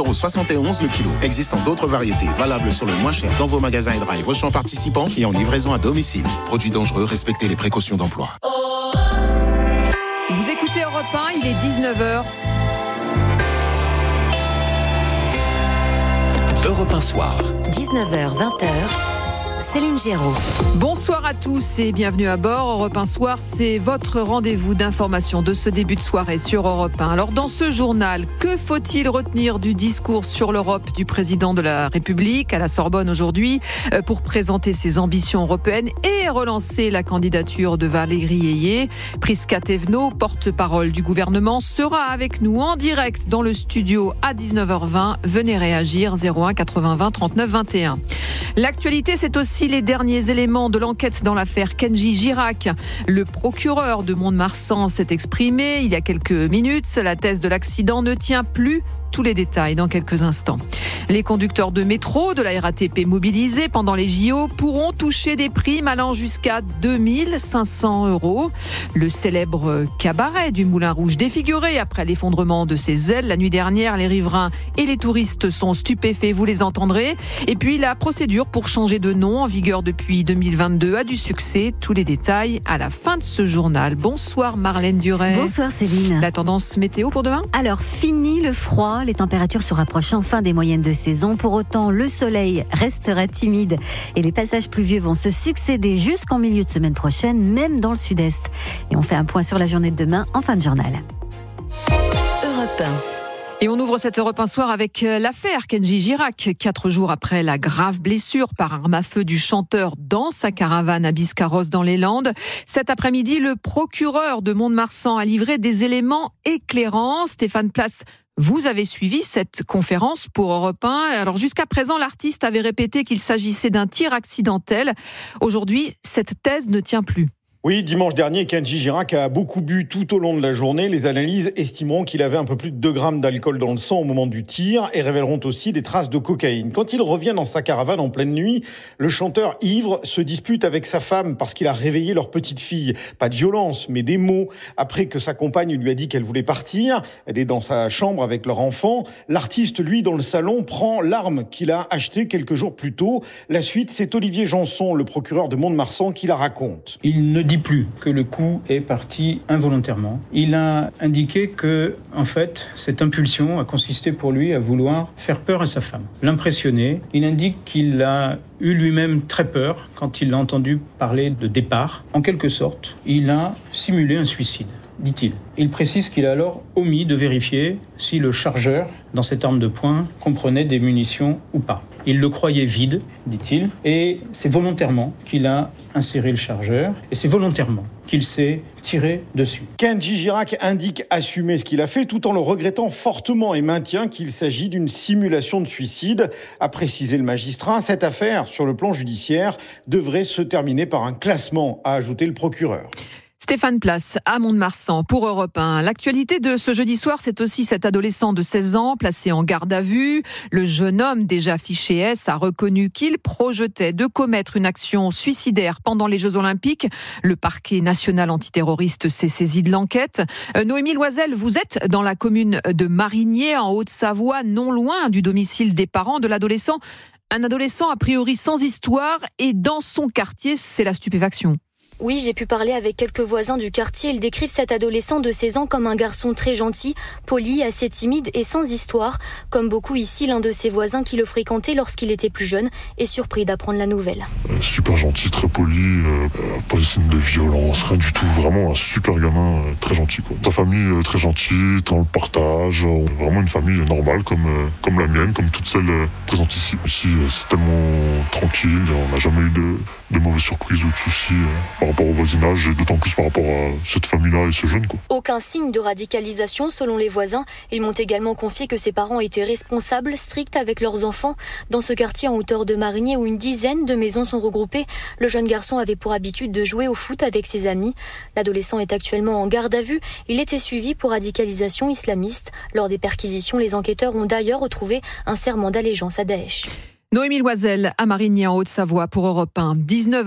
1,71€ le kilo. Existant d'autres variétés valables sur le moins cher dans vos magasins et drive Auchan participants et en livraison à domicile. Produits dangereux, respectez les précautions d'emploi. Vous écoutez Europe 1, il est 19h. Europe 1 Soir. 19h, 20h. Céline Géraud. Bonsoir à tous et bienvenue à bord. Europe 1 Soir, c'est votre rendez-vous d'information de ce début de soirée sur Europe 1. Alors dans ce journal, que faut-il retenir du discours sur l'Europe du président de la République à la Sorbonne aujourd'hui pour présenter ses ambitions européennes et relancer la candidature de Valérie Ayé? Prisca Thévenot, porte-parole du gouvernement, sera avec nous en direct dans le studio à 19h20. Venez réagir 01 80 20 39 21. L'actualité, c'est aussi les derniers éléments de l'enquête dans l'affaire Kenji Girac. Le procureur de Mont-de-Marsan s'est exprimé il y a quelques minutes. La thèse de l'accident ne tient plus. Tous les détails dans quelques instants. Les conducteurs de métro de la RATP mobilisés pendant les JO pourront toucher des primes allant jusqu'à 2 500 €. Le célèbre cabaret du Moulin Rouge défiguré après l'effondrement de ses ailes la nuit dernière. Les riverains et les touristes sont stupéfaits, vous les entendrez. Et puis la procédure pour changer de nom en vigueur depuis 2022 a du succès. Tous les détails à la fin de ce journal. Bonsoir Marlène Duret. Bonsoir Céline. La tendance météo pour demain ? Alors fini le froid. Les températures se rapprochent enfin des moyennes de saison. Pour autant, le soleil restera timide et les passages pluvieux vont se succéder jusqu'en milieu de semaine prochaine, même dans le sud-est. Et on fait un point sur la journée de demain en fin de journal. Europe 1. Et on ouvre cette Europe 1 Soir avec l'affaire Kenji Girac. 4 jours après la grave blessure par arme à feu du chanteur dans sa caravane à Biscarrosse dans les Landes. Cet après-midi, le procureur de Mont-de-Marsan a livré des éléments éclairants. Stéphane Place, vous avez suivi cette conférence pour Europe 1. Alors jusqu'à présent, l'artiste avait répété qu'il s'agissait d'un tir accidentel. Aujourd'hui, cette thèse ne tient plus. Oui, dimanche dernier, Kenji Girac a beaucoup bu tout au long de la journée. Les analyses estimeront qu'il avait un peu plus de 2 grammes d'alcool dans le sang au moment du tir et révéleront aussi des traces de cocaïne. Quand il revient dans sa caravane en pleine nuit, le chanteur ivre se dispute avec sa femme parce qu'il a réveillé leur petite fille. Pas de violence, mais des mots. Après que sa compagne lui a dit qu'elle voulait partir, elle est dans sa chambre avec leur enfant. L'artiste, lui, dans le salon, prend l'arme qu'il a achetée quelques jours plus tôt. La suite, c'est Olivier Janson, le procureur de Mont-de-Marsan, qui la raconte. Il ne dit plus que le coup est parti involontairement. Il a indiqué que, en fait, cette impulsion a consisté pour lui à vouloir faire peur à sa femme, l'impressionner. Il indique qu'il a eu lui-même très peur quand il a entendu parler de départ. En quelque sorte, il a simulé un suicide, dit-il. Il précise qu'il a alors omis de vérifier si le chargeur dans cette arme de poing comprenait des munitions ou pas. Il le croyait vide, dit-il, et c'est volontairement qu'il a inséré le chargeur, et c'est volontairement qu'il s'est tiré dessus. Kenji Girac indique assumer ce qu'il a fait tout en le regrettant fortement et maintient qu'il s'agit d'une simulation de suicide. A précisé le magistrat, cette affaire, sur le plan judiciaire, devrait se terminer par un classement, a ajouté le procureur. Stéphane Place à Mont-de-Marsan pour Europe 1. L'actualité de ce jeudi soir, c'est aussi cet adolescent de 16 ans placé en garde à vue. Le jeune homme, déjà fiché S, a reconnu qu'il projetait de commettre une action suicidaire pendant les Jeux Olympiques. Le parquet national antiterroriste s'est saisi de l'enquête. Noémie Loisel, vous êtes dans la commune de Marigné, en Haute-Savoie, non loin du domicile des parents de l'adolescent. Un adolescent a priori sans histoire et dans son quartier, c'est la stupéfaction. Oui, j'ai pu parler avec quelques voisins du quartier. Ils décrivent cet adolescent de 16 ans comme un garçon très gentil, poli, assez timide et sans histoire. Comme beaucoup ici, l'un de ses voisins qui le fréquentait lorsqu'il était plus jeune est surpris d'apprendre la nouvelle. Super gentil, très poli, pas de signe de violence, rien du tout. Vraiment un super gamin, très gentil, quoi. Sa famille très gentille, dans le partage. Vraiment une famille normale comme la mienne, comme toutes celles présentes ici. Ici, c'est tellement tranquille, on n'a jamais eu de mauvaises surprises ou de soucis par rapport au voisinage et d'autant plus par rapport à cette famille-là et ce jeune, quoi. Aucun signe de radicalisation selon les voisins. Ils m'ont également confié que ses parents étaient responsables, stricts avec leurs enfants. Dans ce quartier en hauteur de Marigné où une dizaine de maisons sont regroupées, le jeune garçon avait pour habitude de jouer au foot avec ses amis. L'adolescent est actuellement en garde à vue. Il était suivi pour radicalisation islamiste. Lors des perquisitions, les enquêteurs ont d'ailleurs retrouvé un serment d'allégeance à Daesh. Noémie Loisel à Marigny en Haute-Savoie pour Europe 1.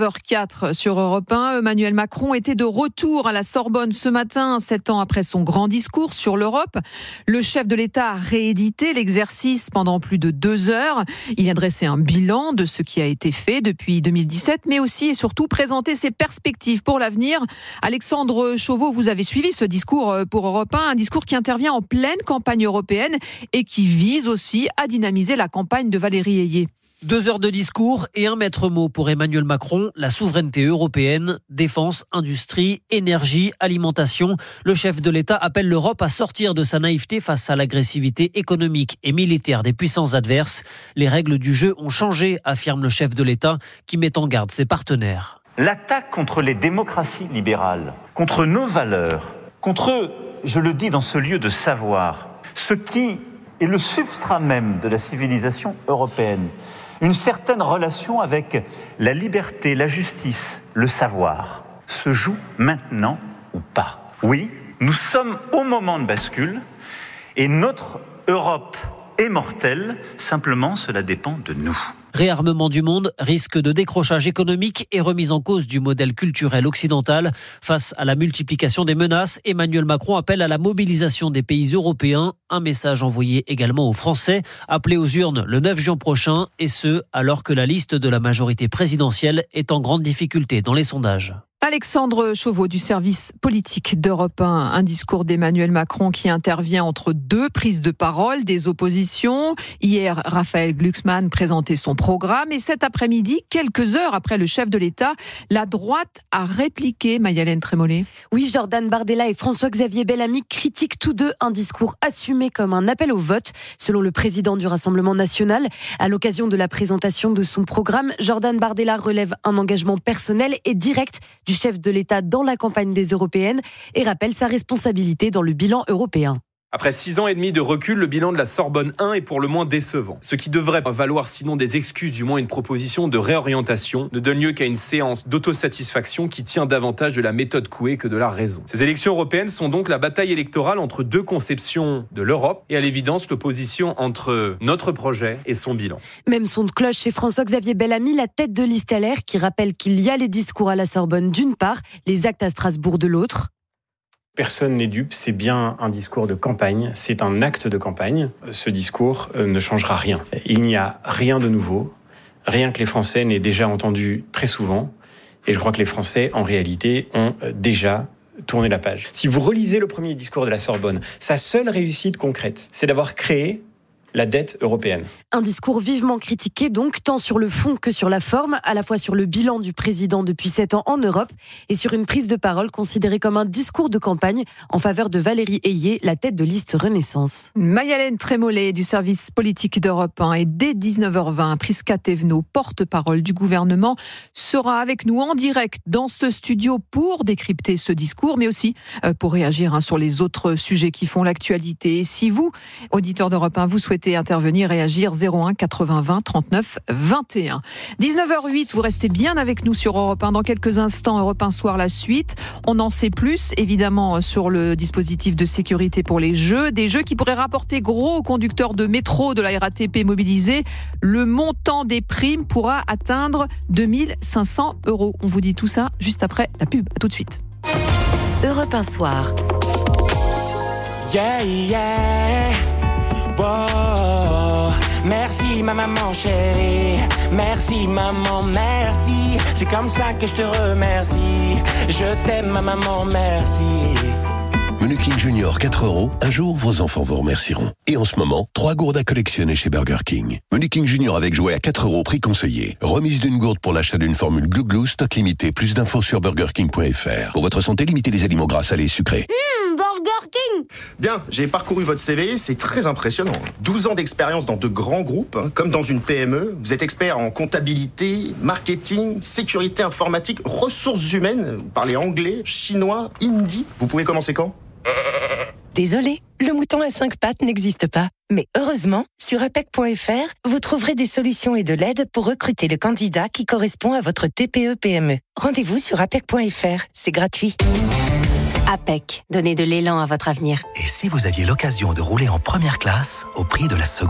19h04 sur Europe 1. Emmanuel Macron était de retour à la Sorbonne ce matin, 7 ans après son grand discours sur l'Europe. Le chef de l'État a réédité l'exercice pendant plus de 2 heures. Il a dressé un bilan de ce qui a été fait depuis 2017, mais aussi et surtout présenté ses perspectives pour l'avenir. Alexandre Chauveau, vous avez suivi ce discours pour Europe 1, un discours qui intervient en pleine campagne européenne et qui vise aussi à dynamiser la campagne de Valérie Ayé. 2 heures de discours et un maître mot pour Emmanuel Macron, la souveraineté européenne, défense, industrie, énergie, alimentation. Le chef de l'État appelle l'Europe à sortir de sa naïveté face à l'agressivité économique et militaire des puissances adverses. Les règles du jeu ont changé, affirme le chef de l'État, qui met en garde ses partenaires. L'attaque contre les démocraties libérales, contre nos valeurs, contre, je le dis dans ce lieu de savoir, ce qui est le substrat même de la civilisation européenne, une certaine relation avec la liberté, la justice, le savoir, se joue maintenant ou pas. Oui, nous sommes au moment de bascule et notre Europe est mortelle, simplement cela dépend de nous. Réarmement du monde, risque de décrochage économique et remise en cause du modèle culturel occidental. Face à la multiplication des menaces, Emmanuel Macron appelle à la mobilisation des pays européens. Un message envoyé également aux Français, appelés aux urnes le 9 juin prochain, et ce, alors que la liste de la majorité présidentielle est en grande difficulté dans les sondages. Alexandre Chauveau du service politique d'Europe 1, un discours d'Emmanuel Macron qui intervient entre 2 prises de parole des oppositions. Hier, Raphaël Glucksmann présentait son programme et cet après-midi, quelques heures après le chef de l'État, la droite a répliqué, Mayalène Trémollet. Oui, Jordan Bardella et François-Xavier Bellamy critiquent tous deux un discours assumé comme un appel au vote, selon le président du Rassemblement national. À l'occasion de la présentation de son programme, Jordan Bardella relève un engagement personnel et direct du chef de l'État dans la campagne des européennes et rappelle sa responsabilité dans le bilan européen. Après 6 ans et demi de recul, le bilan de la Sorbonne 1 est pour le moins décevant. Ce qui devrait valoir sinon des excuses, du moins une proposition de réorientation, ne donne lieu qu'à une séance d'autosatisfaction qui tient davantage de la méthode Coué que de la raison. Ces élections européennes sont donc la bataille électorale entre 2 conceptions de l'Europe et à l'évidence l'opposition entre notre projet et son bilan. Même son de cloche chez François-Xavier Bellamy, la tête de liste LR, qui rappelle qu'il y a les discours à la Sorbonne d'une part, les actes à Strasbourg de l'autre. Personne n'est dupe, c'est bien un discours de campagne, c'est un acte de campagne. Ce discours ne changera rien. Il n'y a rien de nouveau, rien que les Français n'aient déjà entendu très souvent. Et je crois que les Français, en réalité, ont déjà tourné la page. Si vous relisez le premier discours de la Sorbonne, sa seule réussite concrète, c'est d'avoir créé la dette européenne. Un discours vivement critiqué donc, tant sur le fond que sur la forme, à la fois sur le bilan du président depuis 7 ans en Europe et sur une prise de parole considérée comme un discours de campagne en faveur de Valérie Ayé, la tête de liste Renaissance. Mayalène Trémollet du service politique d'Europe 1 et dès 19h20, Prisca Thévenot, porte-parole du gouvernement, sera avec nous en direct dans ce studio pour décrypter ce discours, mais aussi pour réagir sur les autres sujets qui font l'actualité. Et si vous, auditeurs d'Europe 1, vous souhaitez intervenir, réagir, 01 80 20 39 21. 19h08, vous restez bien avec nous sur Europe 1. Dans quelques instants, Europe 1 Soir, la suite. On en sait plus, évidemment, sur le dispositif de sécurité pour les Jeux. Des Jeux qui pourraient rapporter gros aux conducteurs de métro de la RATP mobilisés. Le montant des primes pourra atteindre 2500 €. On vous dit tout ça juste après la pub. À tout de suite. Europe 1 Soir. Yeah, yeah. Oh, merci ma maman chérie, merci maman, merci. C'est comme ça que je te remercie. Je t'aime ma maman, merci. Menu King Junior 4 €, un jour vos enfants vous remercieront. Et en ce moment, 3 gourdes à collectionner chez Burger King. Menu King Junior avec jouet à 4 €, prix conseillé. Remise d'une gourde pour l'achat d'une formule Glouglou, stock limité. Plus d'infos sur burgerking.fr. Pour votre santé, limitez les aliments gras, salés et sucrés. Burger King. Bien, j'ai parcouru votre CV, c'est très impressionnant. 12 ans d'expérience dans de grands groupes, comme dans une PME. Vous êtes expert en comptabilité, marketing, sécurité informatique, ressources humaines. Vous parlez anglais, chinois, hindi. Vous pouvez commencer quand ? Désolé, le mouton à 5 pattes n'existe pas. Mais heureusement, sur apec.fr, vous trouverez des solutions et de l'aide pour recruter le candidat qui correspond à votre TPE-PME. Rendez-vous sur apec.fr, c'est gratuit. APEC, donnez de l'élan à votre avenir. Et si vous aviez l'occasion de rouler en première classe au prix de la seconde ?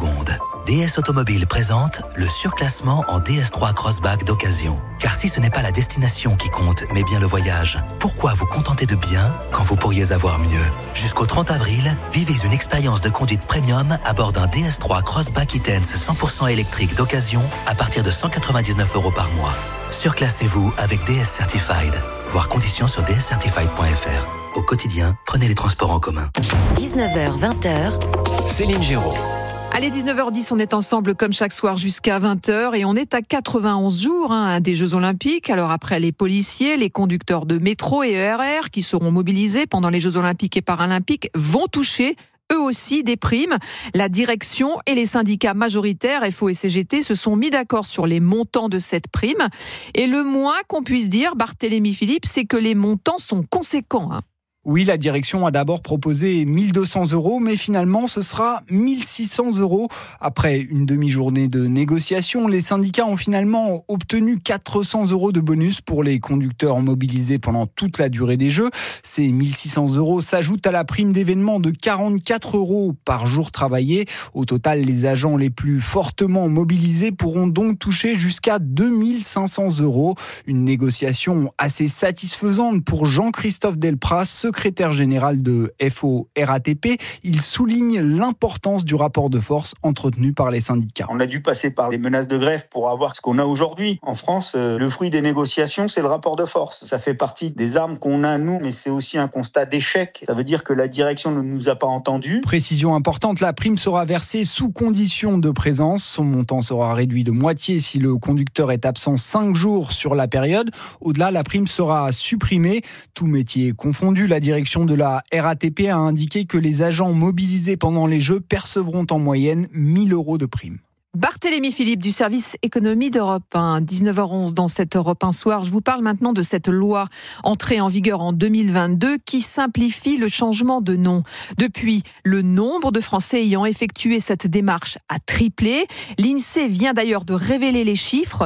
DS Automobile présente le surclassement en DS3 Crossback d'occasion. Car si ce n'est pas la destination qui compte, mais bien le voyage, pourquoi vous contenter de bien quand vous pourriez avoir mieux ? Jusqu'au 30 avril, vivez une expérience de conduite premium à bord d'un DS3 Crossback E-Tense 100% électrique d'occasion à partir de 199 € par mois. Surclassez-vous avec DS Certified. Voir conditions sur dscertified.fr. Au quotidien, prenez les transports en commun. 19h, 20h. Céline Géraud. Allez, 19h10, on est ensemble comme chaque soir jusqu'à 20h et on est à 91 jours des Jeux Olympiques. Alors après les policiers, les conducteurs de métro et ERR qui seront mobilisés pendant les Jeux Olympiques et Paralympiques vont toucher eux aussi des primes. La direction et les syndicats majoritaires, FO et CGT, se sont mis d'accord sur les montants de cette prime. Et le moins qu'on puisse dire, Barthélémy Philippe, c'est que les montants sont conséquents. Oui, la direction a d'abord proposé 1 200 €, mais finalement ce sera 1 600 €. Après une demi-journée de négociations, les syndicats ont finalement obtenu 400 € de bonus pour les conducteurs mobilisés pendant toute la durée des Jeux. Ces 1 600 € s'ajoutent à la prime d'événement de 44 € par jour travaillé. Au total, les agents les plus fortement mobilisés pourront donc toucher jusqu'à 2 500 €. Une négociation assez satisfaisante pour Jean-Christophe Delpras, secrétaire général de FO RATP. Il souligne l'importance du rapport de force entretenu par les syndicats. On a dû passer par les menaces de grève pour avoir ce qu'on a aujourd'hui. En France, le fruit des négociations, c'est le rapport de force. Ça fait partie des armes qu'on a, nous, mais c'est aussi un constat d'échec. Ça veut dire que la direction ne nous a pas entendus. Précision importante, la prime sera versée sous condition de présence. Son montant sera réduit de moitié si le conducteur est absent 5 jours sur la période. Au-delà, la prime sera supprimée. Tout métier confondu, la direction de la RATP a indiqué que les agents mobilisés pendant les Jeux percevront en moyenne 1 000 € de prime. Barthélémy Philippe du service économie d'Europe 1, 19h11 dans cette Europe 1 soir. Je vous parle maintenant de cette loi entrée en vigueur en 2022 qui simplifie le changement de nom. Depuis, le nombre de Français ayant effectué cette démarche a triplé. L'INSEE vient d'ailleurs de révéler les chiffres.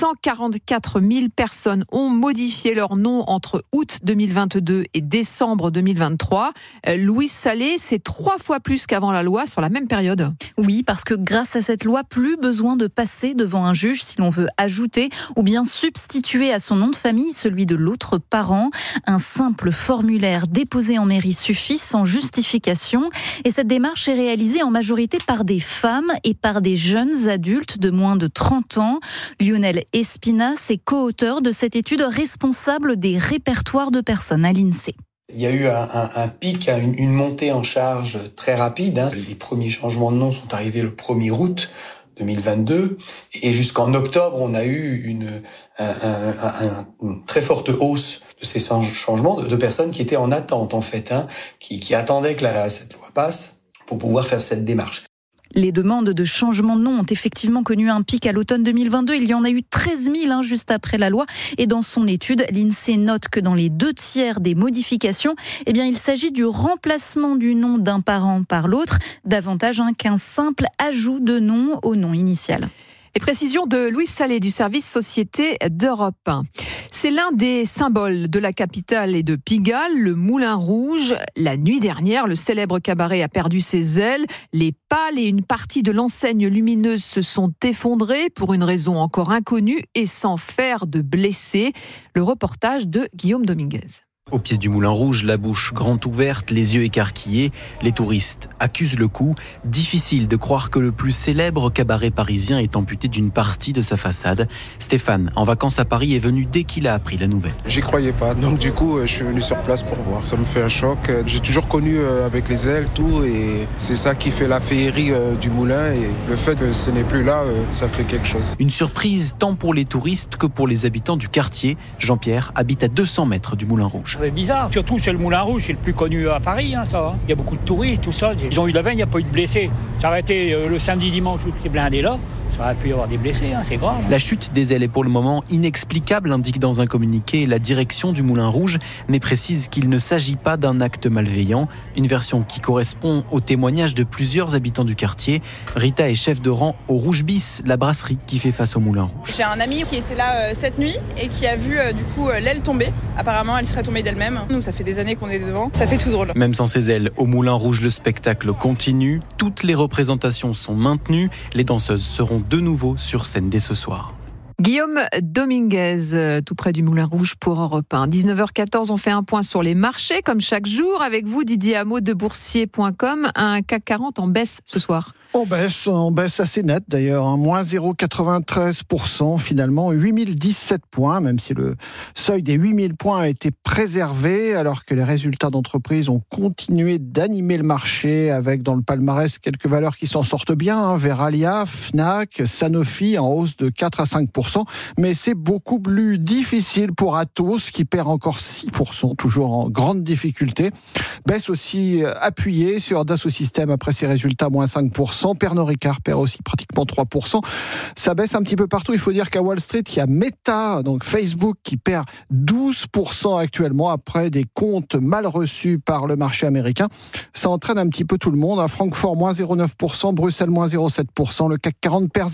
144 000 personnes ont modifié leur nom entre août 2022 et décembre 2023. Louise Salé, c'est 3 fois plus qu'avant la loi sur la même période. Oui, parce que grâce à cette loi, plus besoin de passer devant un juge si l'on veut ajouter ou bien substituer à son nom de famille celui de l'autre parent. Un simple formulaire déposé en mairie suffit sans justification. Et cette démarche est réalisée en majorité par des femmes et par des jeunes adultes de moins de 30 ans. Lionel Espinas est co-auteur de cette étude responsable des répertoires de personnes à l'INSEE. Il y a eu un pic, une montée en charge très rapide. Les premiers changements de nom sont arrivés le 1er août 2022 et jusqu'en octobre, on a eu une très forte hausse de ces changements de personnes qui étaient en attente en fait, qui attendaient que cette loi passe pour pouvoir faire cette démarche. Les demandes de changement de nom ont effectivement connu un pic à l'automne 2022. Il y en a eu 13 000 juste après la loi. Et dans son étude, l'INSEE note que dans les 2/3 des modifications, il s'agit du remplacement du nom d'un parent par l'autre, davantage qu'un simple ajout de nom au nom initial. Les précisions de Louise Salé du service Société d'Europe 1. C'est l'un des symboles de la capitale et de Pigalle, le Moulin Rouge. La nuit dernière, le célèbre cabaret a perdu ses ailes. Les pales et une partie de l'enseigne lumineuse se sont effondrées pour une raison encore inconnue et sans faire de blessés. Le reportage de Guillaume Dominguez. Au pied du Moulin Rouge, la bouche grande ouverte, les yeux écarquillés, les touristes accusent le coup. Difficile de croire que le plus célèbre cabaret parisien est amputé d'une partie de sa façade. Stéphane, en vacances à Paris, est venu dès qu'il a appris la nouvelle. J'y croyais pas, donc du coup, je suis venu sur place pour voir. Ça me fait un choc. J'ai toujours connu avec les ailes, tout, et c'est ça qui fait la féerie du moulin. Et le fait que ce n'est plus là, ça fait quelque chose. Une surprise tant pour les touristes que pour les habitants du quartier. Jean-Pierre habite à 200 mètres du Moulin Rouge. C'est bizarre, surtout c'est le Moulin Rouge, c'est le plus connu à Paris, ça. Il y a beaucoup de touristes, tout ça. Ils ont eu de la veine, il n'y a pas eu de blessés. Ça a été le samedi, dimanche, toutes ces blindés-là. Ça aurait pu y avoir des blessés, c'est grave. La chute des ailes est pour le moment inexplicable, indique dans un communiqué la direction du Moulin Rouge, mais précise qu'il ne s'agit pas d'un acte malveillant. Une version qui correspond au témoignage de plusieurs habitants du quartier. Rita est chef de rang au Rouge Bis, la brasserie qui fait face au Moulin Rouge. J'ai un ami qui était là cette nuit et qui a vu l'aile tomber. Apparemment, elle serait tombée d'elle-même. Nous, ça fait des années qu'on est devant. Ça fait tout drôle. Même sans ses ailes, au Moulin Rouge, le spectacle continue. Toutes les représentations sont maintenues. Les danseuses seront de nouveau sur scène dès ce soir. Guillaume Dominguez, tout près du Moulin Rouge pour Europe 1. 19h14, on fait un point sur les marchés, comme chaque jour. Avec vous, Didier Hameau de Boursier.com. Un CAC 40 en baisse ce soir. En baisse assez nette d'ailleurs, moins 0,93% finalement, 8017 points, même si le seuil des 8000 points a été préservé, alors que les résultats d'entreprise ont continué d'animer le marché, avec dans le palmarès quelques valeurs qui s'en sortent bien, Veralia, Fnac, Sanofi en hausse de 4 à 5%, mais c'est beaucoup plus difficile pour Atos qui perd encore 6%, toujours en grande difficulté. Baisse aussi appuyée sur Dassault Systèmes après ses résultats, moins 5%. Pernod Ricard perd aussi pratiquement 3%. Ça baisse un petit peu partout. Il faut dire qu'à Wall Street, il y a Meta, donc Facebook, qui perd 12% actuellement après des comptes mal reçus par le marché américain. Ça entraîne un petit peu tout le monde. À Francfort, moins 0,9%, Bruxelles, moins 0,7%. Le CAC 40 perd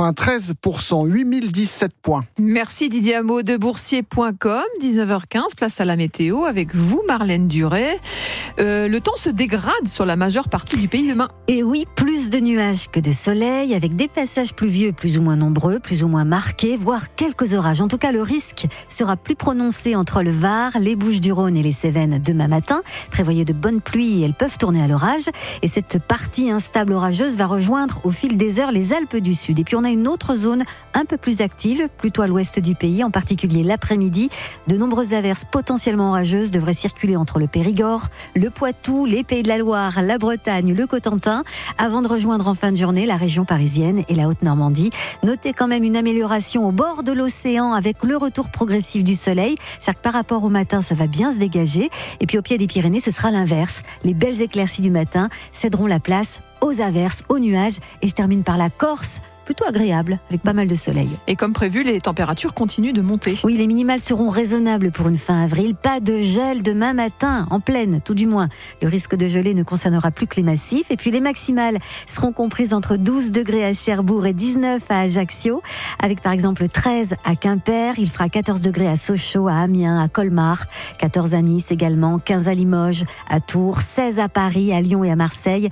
0,93%, 8017 points. Merci Didier Hameau de Boursier.com. 19h15, place à la météo avec vous, Marlène Duret. Le temps se dégrade sur la majeure partie du pays demain. Et oui, plus de nuages que de soleil, avec des passages pluvieux plus ou moins nombreux, plus ou moins marqués, voire quelques orages. En tout cas, le risque sera plus prononcé entre le Var, les Bouches-du-Rhône et les Cévennes demain matin. Prévoyez de bonnes pluies et elles peuvent tourner à l'orage. Et cette partie instable orageuse va rejoindre au fil des heures les Alpes du Sud. Et puis on a une autre zone un peu plus active, plutôt à l'ouest du pays, en particulier l'après-midi. De nombreuses averses potentiellement orageuses devraient circuler entre le Périgord, le Poitou, les Pays de la Loire, la Bretagne, le Cotentin, avant de rejoindre en fin de journée la région parisienne et la Haute-Normandie. Notez quand même une amélioration au bord de l'océan avec le retour progressif du soleil. C'est-à-dire que par rapport au matin, ça va bien se dégager. Et puis au pied des Pyrénées, ce sera l'inverse. Les belles éclaircies du matin céderont la place aux averses, aux nuages. Et je termine par la Corse, plutôt agréable, avec pas mal de soleil. Et comme prévu, les températures continuent de monter. Oui, les minimales seront raisonnables pour une fin avril. Pas de gel demain matin, en pleine, tout du moins. Le risque de gelée ne concernera plus que les massifs. Et puis les maximales seront comprises entre 12 degrés à Cherbourg et 19 à Ajaccio, avec par exemple 13 à Quimper. Il fera 14 degrés à Sochaux, à Amiens, à Colmar, 14 à Nice également, 15 à Limoges, à Tours, 16 à Paris, à Lyon et à Marseille,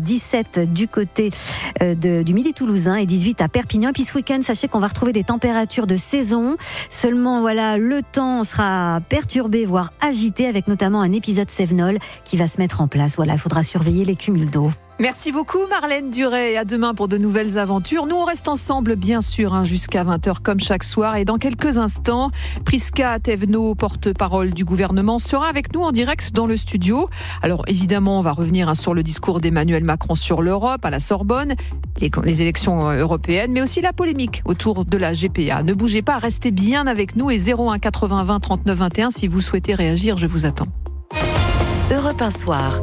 17 du côté du Midi toulousain et 18 à Perpignan. Et puis ce week-end, sachez qu'on va retrouver des températures de saison. Seulement, voilà, le temps sera perturbé, voire agité, avec notamment un épisode Cévenol qui va se mettre en place. Voilà, il faudra surveiller les cumuls d'eau. Merci beaucoup Marlène Duret, et à demain pour de nouvelles aventures. Nous on reste ensemble bien sûr jusqu'à 20h comme chaque soir, et dans quelques instants Prisca Thévenot, porte-parole du gouvernement, sera avec nous en direct dans le studio. Alors évidemment on va revenir sur le discours d'Emmanuel Macron sur l'Europe à la Sorbonne, les élections européennes, mais aussi la polémique autour de la GPA. Ne bougez pas, restez bien avec nous, et 01 80 20 39 21 si vous souhaitez réagir, je vous attends. Europe 1 Soir.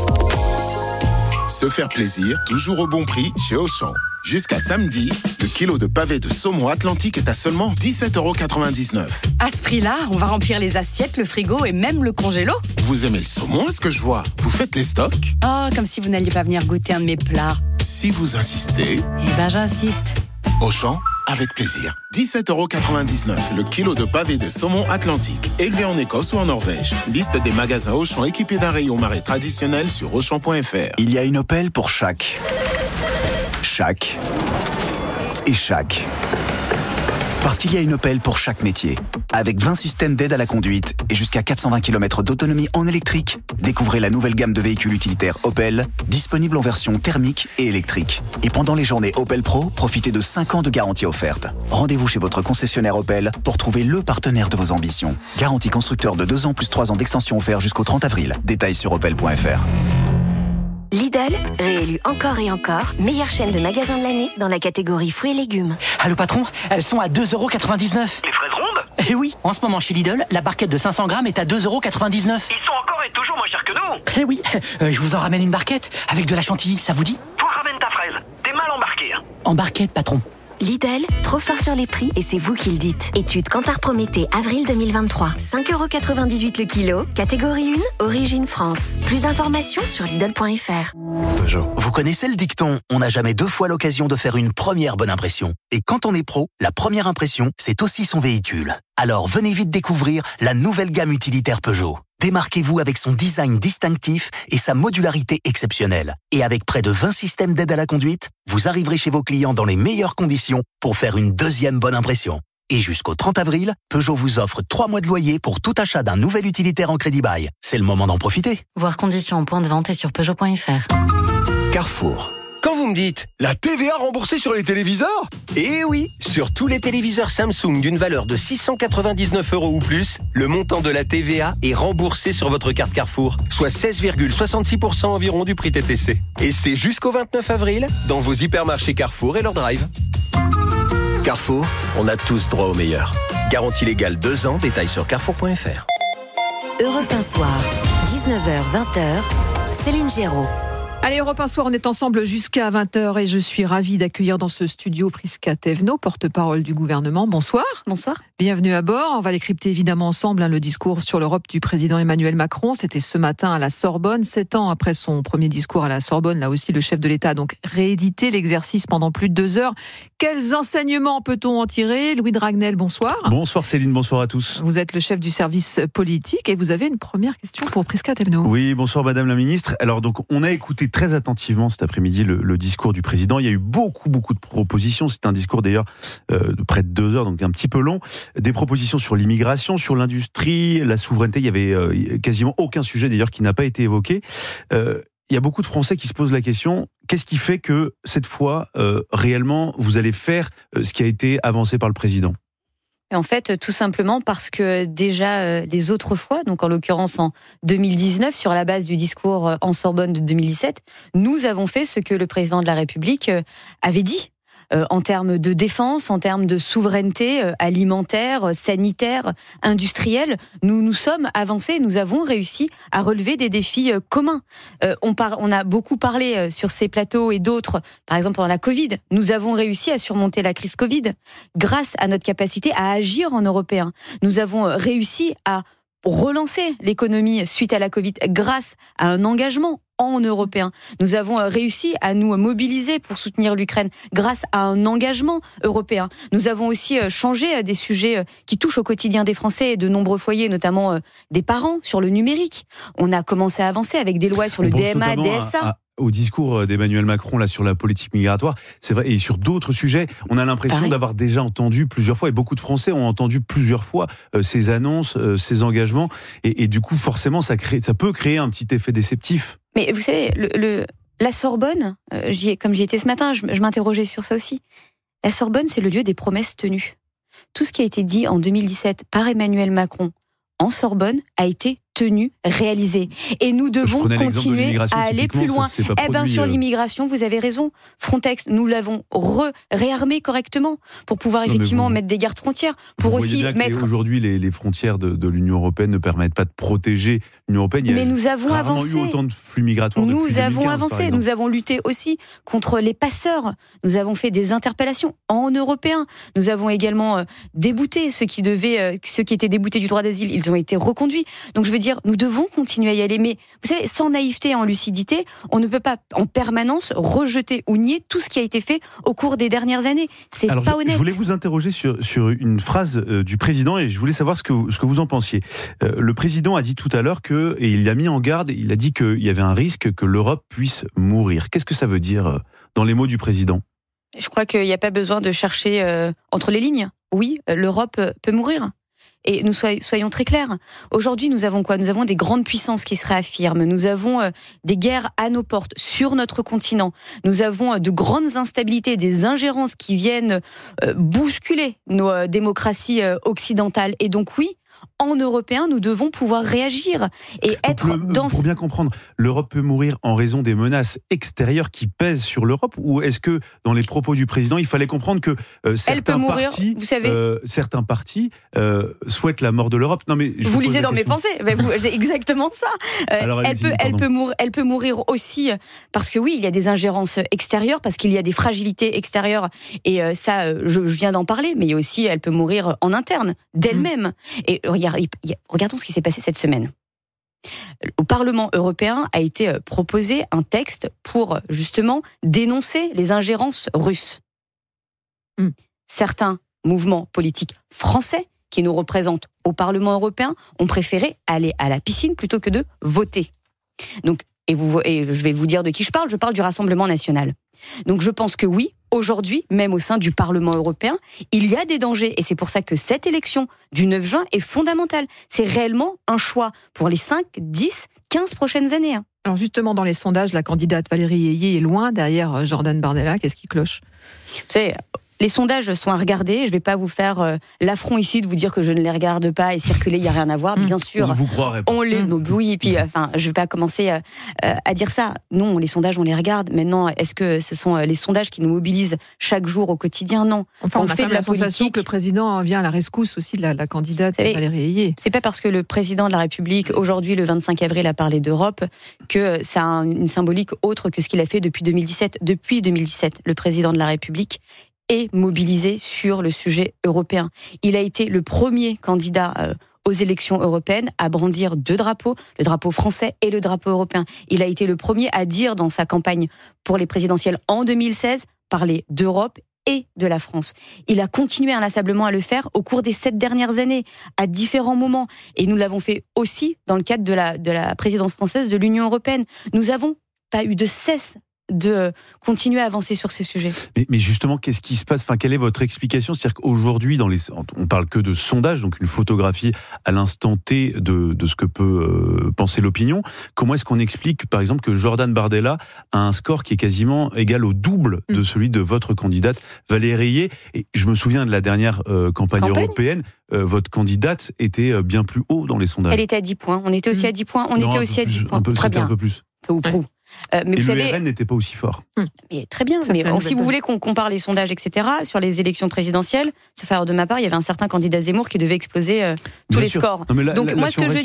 Se faire plaisir, toujours au bon prix chez Auchan. Jusqu'à samedi, le kilo de pavés de saumon Atlantique est à seulement 17,99 €. À ce prix-là, on va remplir les assiettes, le frigo et même le congélo. Vous aimez le saumon, est-ce que je vois? Vous faites les stocks? Oh, comme si vous n'alliez pas venir goûter un de mes plats. Si vous insistez... Eh ben, j'insiste. Auchan, avec plaisir. 17,99 € le kilo de pavés de saumon Atlantique, élevé en Écosse ou en Norvège. Liste des magasins Auchan équipés d'un rayon marais traditionnel sur Auchan.fr. Il y a une Opel pour chaque. Chaque. Et chaque. Parce qu'il y a une Opel pour chaque métier. Avec 20 systèmes d'aide à la conduite et jusqu'à 420 km d'autonomie en électrique, découvrez la nouvelle gamme de véhicules utilitaires Opel, disponible en version thermique et électrique. Et pendant les journées Opel Pro, profitez de 5 ans de garantie offerte. Rendez-vous chez votre concessionnaire Opel pour trouver le partenaire de vos ambitions. Garantie constructeur de 2 ans plus 3 ans d'extension offert jusqu'au 30 avril. Détails sur opel.fr. Lidl, réélu encore et encore, meilleure chaîne de magasins de l'année dans la catégorie fruits et légumes. Allô patron, elles sont à 2,99 €. Les fraises rondes? Eh oui, en ce moment chez Lidl, la barquette de 500 grammes est à 2,99 €. Ils sont encore et toujours moins chers que nous. Eh oui, je vous en ramène une barquette avec de la chantilly, ça vous dit? Toi ramène ta fraise, t'es mal embarqué. En barquette patron. Lidl, trop fort sur les prix et c'est vous qui le dites. Étude Kantar Prométhée, avril 2023. 5,98€ le kilo. Catégorie 1, origine France. Plus d'informations sur Lidl.fr. Peugeot. Vous connaissez le dicton « On n'a jamais deux fois l'occasion de faire une première bonne impression ». Et quand on est pro, la première impression, c'est aussi son véhicule. Alors venez vite découvrir la nouvelle gamme utilitaire Peugeot. Démarquez-vous avec son design distinctif et sa modularité exceptionnelle. Et avec près de 20 systèmes d'aide à la conduite, vous arriverez chez vos clients dans les meilleures conditions pour faire une deuxième bonne impression. Et jusqu'au 30 avril, Peugeot vous offre 3 mois de loyer pour tout achat d'un nouvel utilitaire en crédit bail. C'est le moment d'en profiter. Voir conditions en point de vente et sur Peugeot.fr. Carrefour. Quand vous me dites la TVA remboursée sur les téléviseurs ? Eh oui, sur tous les téléviseurs Samsung d'une valeur de 699 € ou plus, le montant de la TVA est remboursé sur votre carte Carrefour, soit 16,66% environ du prix TTC. Et c'est jusqu'au 29 avril dans vos hypermarchés Carrefour et leur drive. Carrefour, on a tous droit au meilleur. Garantie légale 2 ans, détails sur carrefour.fr. Europe 1 Soir, 19h-20h, Céline Géraud. Allez, Europe 1 Soir, on est ensemble jusqu'à 20h et je suis ravie d'accueillir dans ce studio Prisca Thévenot, porte-parole du gouvernement. Bonsoir. Bonsoir. Bienvenue à bord. On va décrypter évidemment ensemble le discours sur l'Europe du président Emmanuel Macron. C'était ce matin à la Sorbonne. 7 ans après son premier discours à la Sorbonne, là aussi le chef de l'État a donc réédité l'exercice pendant plus de 2 heures. Quels enseignements peut-on en tirer ? Louis Dragnel, bonsoir. Bonsoir Céline, bonsoir à tous. Vous êtes le chef du service politique et vous avez une première question pour Prisca Thévenot. Oui, bonsoir Madame la Ministre. Alors donc on a écouté très attentivement cet après-midi le discours du président. Il y a eu beaucoup de propositions. C'est un discours d'ailleurs de près de 2 heures, donc un petit peu long. Des propositions sur l'immigration, sur l'industrie, la souveraineté. Il y avait quasiment aucun sujet d'ailleurs qui n'a pas été évoqué. Il y a beaucoup de Français qui se posent la question, qu'est-ce qui fait que cette fois, réellement, vous allez faire ce qui a été avancé par le président ? Et en fait, tout simplement parce que déjà les autres fois, donc en l'occurrence en 2019, sur la base du discours en Sorbonne de 2017, nous avons fait ce que le président de la République avait dit. En termes de défense, en termes de souveraineté alimentaire, sanitaire, industrielle, nous sommes avancés, nous avons réussi à relever des défis communs. On a beaucoup parlé sur ces plateaux et d'autres, par exemple pendant la Covid, nous avons réussi à surmonter la crise Covid grâce à notre capacité à agir en Européens. Nous avons réussi à relancer l'économie suite à la Covid grâce à un engagement en européen. Nous avons réussi à nous mobiliser pour soutenir l'Ukraine grâce à un engagement européen. Nous avons aussi changé des sujets qui touchent au quotidien des Français et de nombreux foyers, notamment des parents, sur le numérique. On a commencé à avancer avec des lois sur le DMA, DSA. Au discours d'Emmanuel Macron là sur la politique migratoire, c'est vrai, et sur d'autres sujets, on a l'impression d'avoir déjà entendu plusieurs fois, et beaucoup de Français ont entendu plusieurs fois ces annonces, ces engagements, et du coup forcément ça peut créer un petit effet déceptif. Mais vous savez, la Sorbonne, comme j'y étais ce matin, je m'interrogeais sur ça aussi. La Sorbonne, c'est le lieu des promesses tenues. Tout ce qui a été dit en 2017 par Emmanuel Macron en Sorbonne a été tenu, réalisé. Et nous devons continuer à aller plus loin. Sur l'immigration, vous avez raison. Frontex, nous l'avons réarmé correctement pour pouvoir effectivement mettre des gardes-frontières. Pour aussi mettre. Aujourd'hui, les frontières de l'Union européenne ne permettent pas de protéger l'Union européenne. Mais nous avons avancé. Eu autant de flux migratoires. Nous avons avancé. Nous avons lutté aussi contre les passeurs. Nous avons fait des interpellations en européen. Nous avons également débouté ceux qui étaient déboutés du droit d'asile. Ils ont été reconduits. Donc je veux dire, nous devons continuer à y aller, mais vous savez, sans naïveté et en lucidité, on ne peut pas en permanence rejeter ou nier tout ce qui a été fait au cours des dernières années. C'est pas honnête. Je voulais vous interroger sur une phrase du président et je voulais savoir ce que vous en pensiez. Le président a dit tout à l'heure et il a mis en garde, il a dit qu'il y avait un risque que l'Europe puisse mourir. Qu'est-ce que ça veut dire dans les mots du président ? Je crois qu'il n'y a pas besoin de chercher entre les lignes. Oui, l'Europe peut mourir. Et nous soyons très clairs. Aujourd'hui, nous avons quoi ? Nous avons des grandes puissances qui se réaffirment. Nous avons des guerres à nos portes sur notre continent. Nous avons de grandes instabilités, des ingérences qui viennent bousculer nos démocraties occidentales. Et donc oui, en Européens, nous devons pouvoir réagir et être dans... Pour bien comprendre, l'Europe peut mourir en raison des menaces extérieures qui pèsent sur l'Europe, ou est-ce que dans les propos du président, il fallait comprendre que certains partis souhaitent la mort de l'Europe? Non, mais vous lisez dans mes pensées, c'est exactement ça. Elle peut mourir aussi parce que oui, il y a des ingérences extérieures, parce qu'il y a des fragilités extérieures, et ça, je viens d'en parler, mais aussi elle peut mourir en interne, d'elle-même. Et regardons ce qui s'est passé cette semaine. Au Parlement européen a été proposé un texte pour justement dénoncer les ingérences russes. Certains mouvements politiques français qui nous représentent au Parlement européen ont préféré aller à la piscine plutôt que de voter. Donc, et je vais vous dire de qui je parle du Rassemblement national. Donc je pense que oui, aujourd'hui, même au sein du Parlement européen, il y a des dangers, et c'est pour ça que cette élection du 9 juin est fondamentale. C'est réellement un choix pour les 5, 10, 15 prochaines années. Alors justement, dans les sondages, la candidate Valérie Ayé est loin derrière Jordan Bardella. Qu'est-ce qui cloche? Les sondages sont à regarder. Je ne vais pas vous faire l'affront ici de vous dire que je ne les regarde pas et circuler, il n'y a rien à voir. Bien sûr, on ne vous croirait pas. Oui, et puis, je ne vais pas commencer à dire ça. Non, les sondages, on les regarde. Maintenant, est-ce que ce sont les sondages qui nous mobilisent chaque jour au quotidien? Non. Enfin, on a fait de la sensation que le président vient à la rescousse aussi de la candidate Valérie Ayé. C'est pas parce que le président de la République, aujourd'hui, le 25 avril, a parlé d'Europe, que ça a une symbolique autre que ce qu'il a fait depuis 2017. Depuis 2017, le président de la République est mobilisé sur le sujet européen. Il a été le premier candidat aux élections européennes à brandir 2 drapeaux, le drapeau français et le drapeau européen. Il a été le premier à dire dans sa campagne pour les présidentielles en 2016, parler d'Europe et de la France. Il a continué inlassablement à le faire au cours des 7 dernières années, à différents moments. Et nous l'avons fait aussi dans le cadre de la présidence française de l'Union européenne. Nous n'avons pas eu de cesse de continuer à avancer sur ces sujets. Mais justement, qu'est-ce qui se passe? Enfin, quelle est votre explication? C'est-à-dire qu'aujourd'hui, on parle que de sondages, donc une photographie à l'instant T de ce que peut penser l'opinion. Comment est-ce qu'on explique, par exemple, que Jordan Bardella a un score qui est quasiment égal au double de celui de votre candidate Valérie Ayé? Et je me souviens de la dernière campagne européenne. Votre candidate était bien plus haut dans les sondages. Elle était à 10 points. On était aussi à 10 points. Très bien. Un peu plus. Mais vous savez, le RN n'était pas aussi fort. Mais très bien. Mais si vous voulez qu'on compare les sondages, etc., sur les élections présidentielles, sauf erreur de ma part, il y avait un certain candidat Zemmour qui devait exploser tous les scores. Donc moi, ce que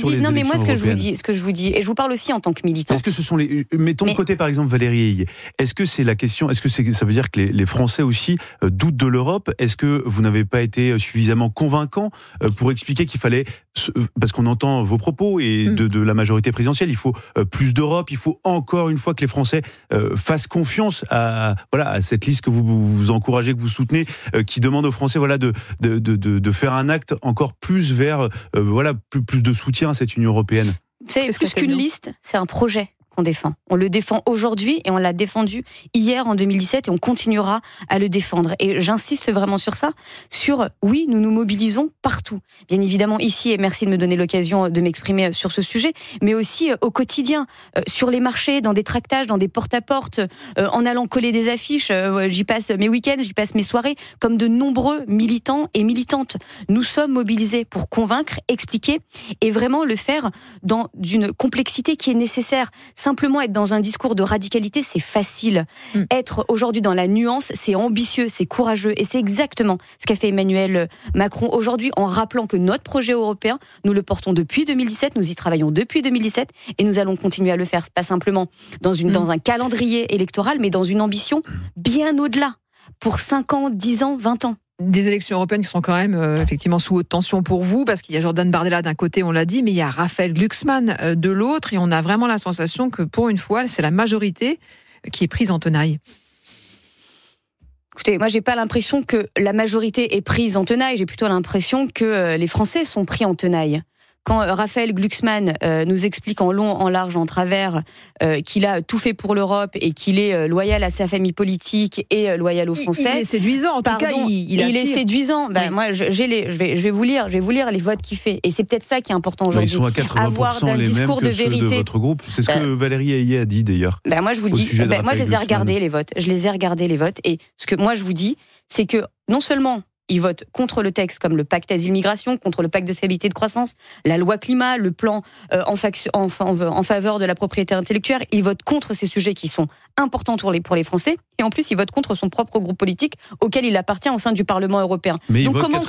je vous dis, et je vous parle aussi en tant que militante. Est-ce que ce sont mettons de côté par exemple Valérie Ayé. Est-ce que c'est la question? Est-ce que ça veut dire que les Français aussi doutent de l'Europe? Est-ce que vous n'avez pas été suffisamment convaincant pour expliquer qu'il fallait, parce qu'on entend vos propos et de la majorité présidentielle, il faut plus d'Europe, il faut encore une fois que les Français fassent confiance à cette liste que vous encouragez, que vous soutenez, qui demande aux Français de faire un acte encore plus vers plus de soutien à cette Union européenne. C'est plus qu'une liste, c'est un projet qu'on défend. On le défend aujourd'hui et on l'a défendu hier en 2017 et on continuera à le défendre. Et j'insiste vraiment sur ça, oui, nous nous mobilisons partout. Bien évidemment ici, et merci de me donner l'occasion de m'exprimer sur ce sujet, mais aussi au quotidien, sur les marchés, dans des tractages, dans des porte-à-porte, en allant coller des affiches. J'y passe mes week-ends, j'y passe mes soirées, comme de nombreux militants et militantes. Nous sommes mobilisés pour convaincre, expliquer et vraiment le faire dans une complexité qui est nécessaire. Simplement être dans un discours de radicalité, c'est facile. Être aujourd'hui dans la nuance, c'est ambitieux, c'est courageux. Et c'est exactement ce qu'a fait Emmanuel Macron aujourd'hui en rappelant que notre projet européen, nous le portons depuis 2017, nous y travaillons depuis 2017 et nous allons continuer à le faire, pas simplement dans un calendrier électoral, mais dans une ambition bien au-delà, pour 5 ans, 10 ans, 20 ans. Des élections européennes qui sont quand même effectivement sous haute tension pour vous, parce qu'il y a Jordan Bardella d'un côté, on l'a dit, mais il y a Raphaël Glucksmann de l'autre, et on a vraiment la sensation que pour une fois, c'est la majorité qui est prise en tenaille. Écoutez, moi j'ai pas l'impression que la majorité est prise en tenaille, j'ai plutôt l'impression que les Français sont pris en tenaille. Quand Raphaël Glucksmann nous explique en long, en large, en travers qu'il a tout fait pour l'Europe et qu'il est loyal à sa famille politique et loyal aux Français. Il est séduisant, en tout cas. Il est séduisant. Ben, moi, je vais vous lire les votes qu'il fait. Et c'est peut-être ça qui est important aujourd'hui. Ils sont à 80% les mêmes que ceux de votre groupe. C'est ce que Valérie Ayé a dit d'ailleurs. Ben, moi, je vous dis, moi, je les ai regardés les votes. Et ce que moi, je vous dis, c'est que non seulement ils votent contre le texte comme le pacte asile-migration, contre le pacte de stabilité et de croissance, la loi climat, le plan en faveur de la propriété intellectuelle. Ils votent contre ces sujets qui sont importants pour les Français. Et en plus, ils votent contre son propre groupe politique auquel il appartient au sein du Parlement européen. Mais donc comment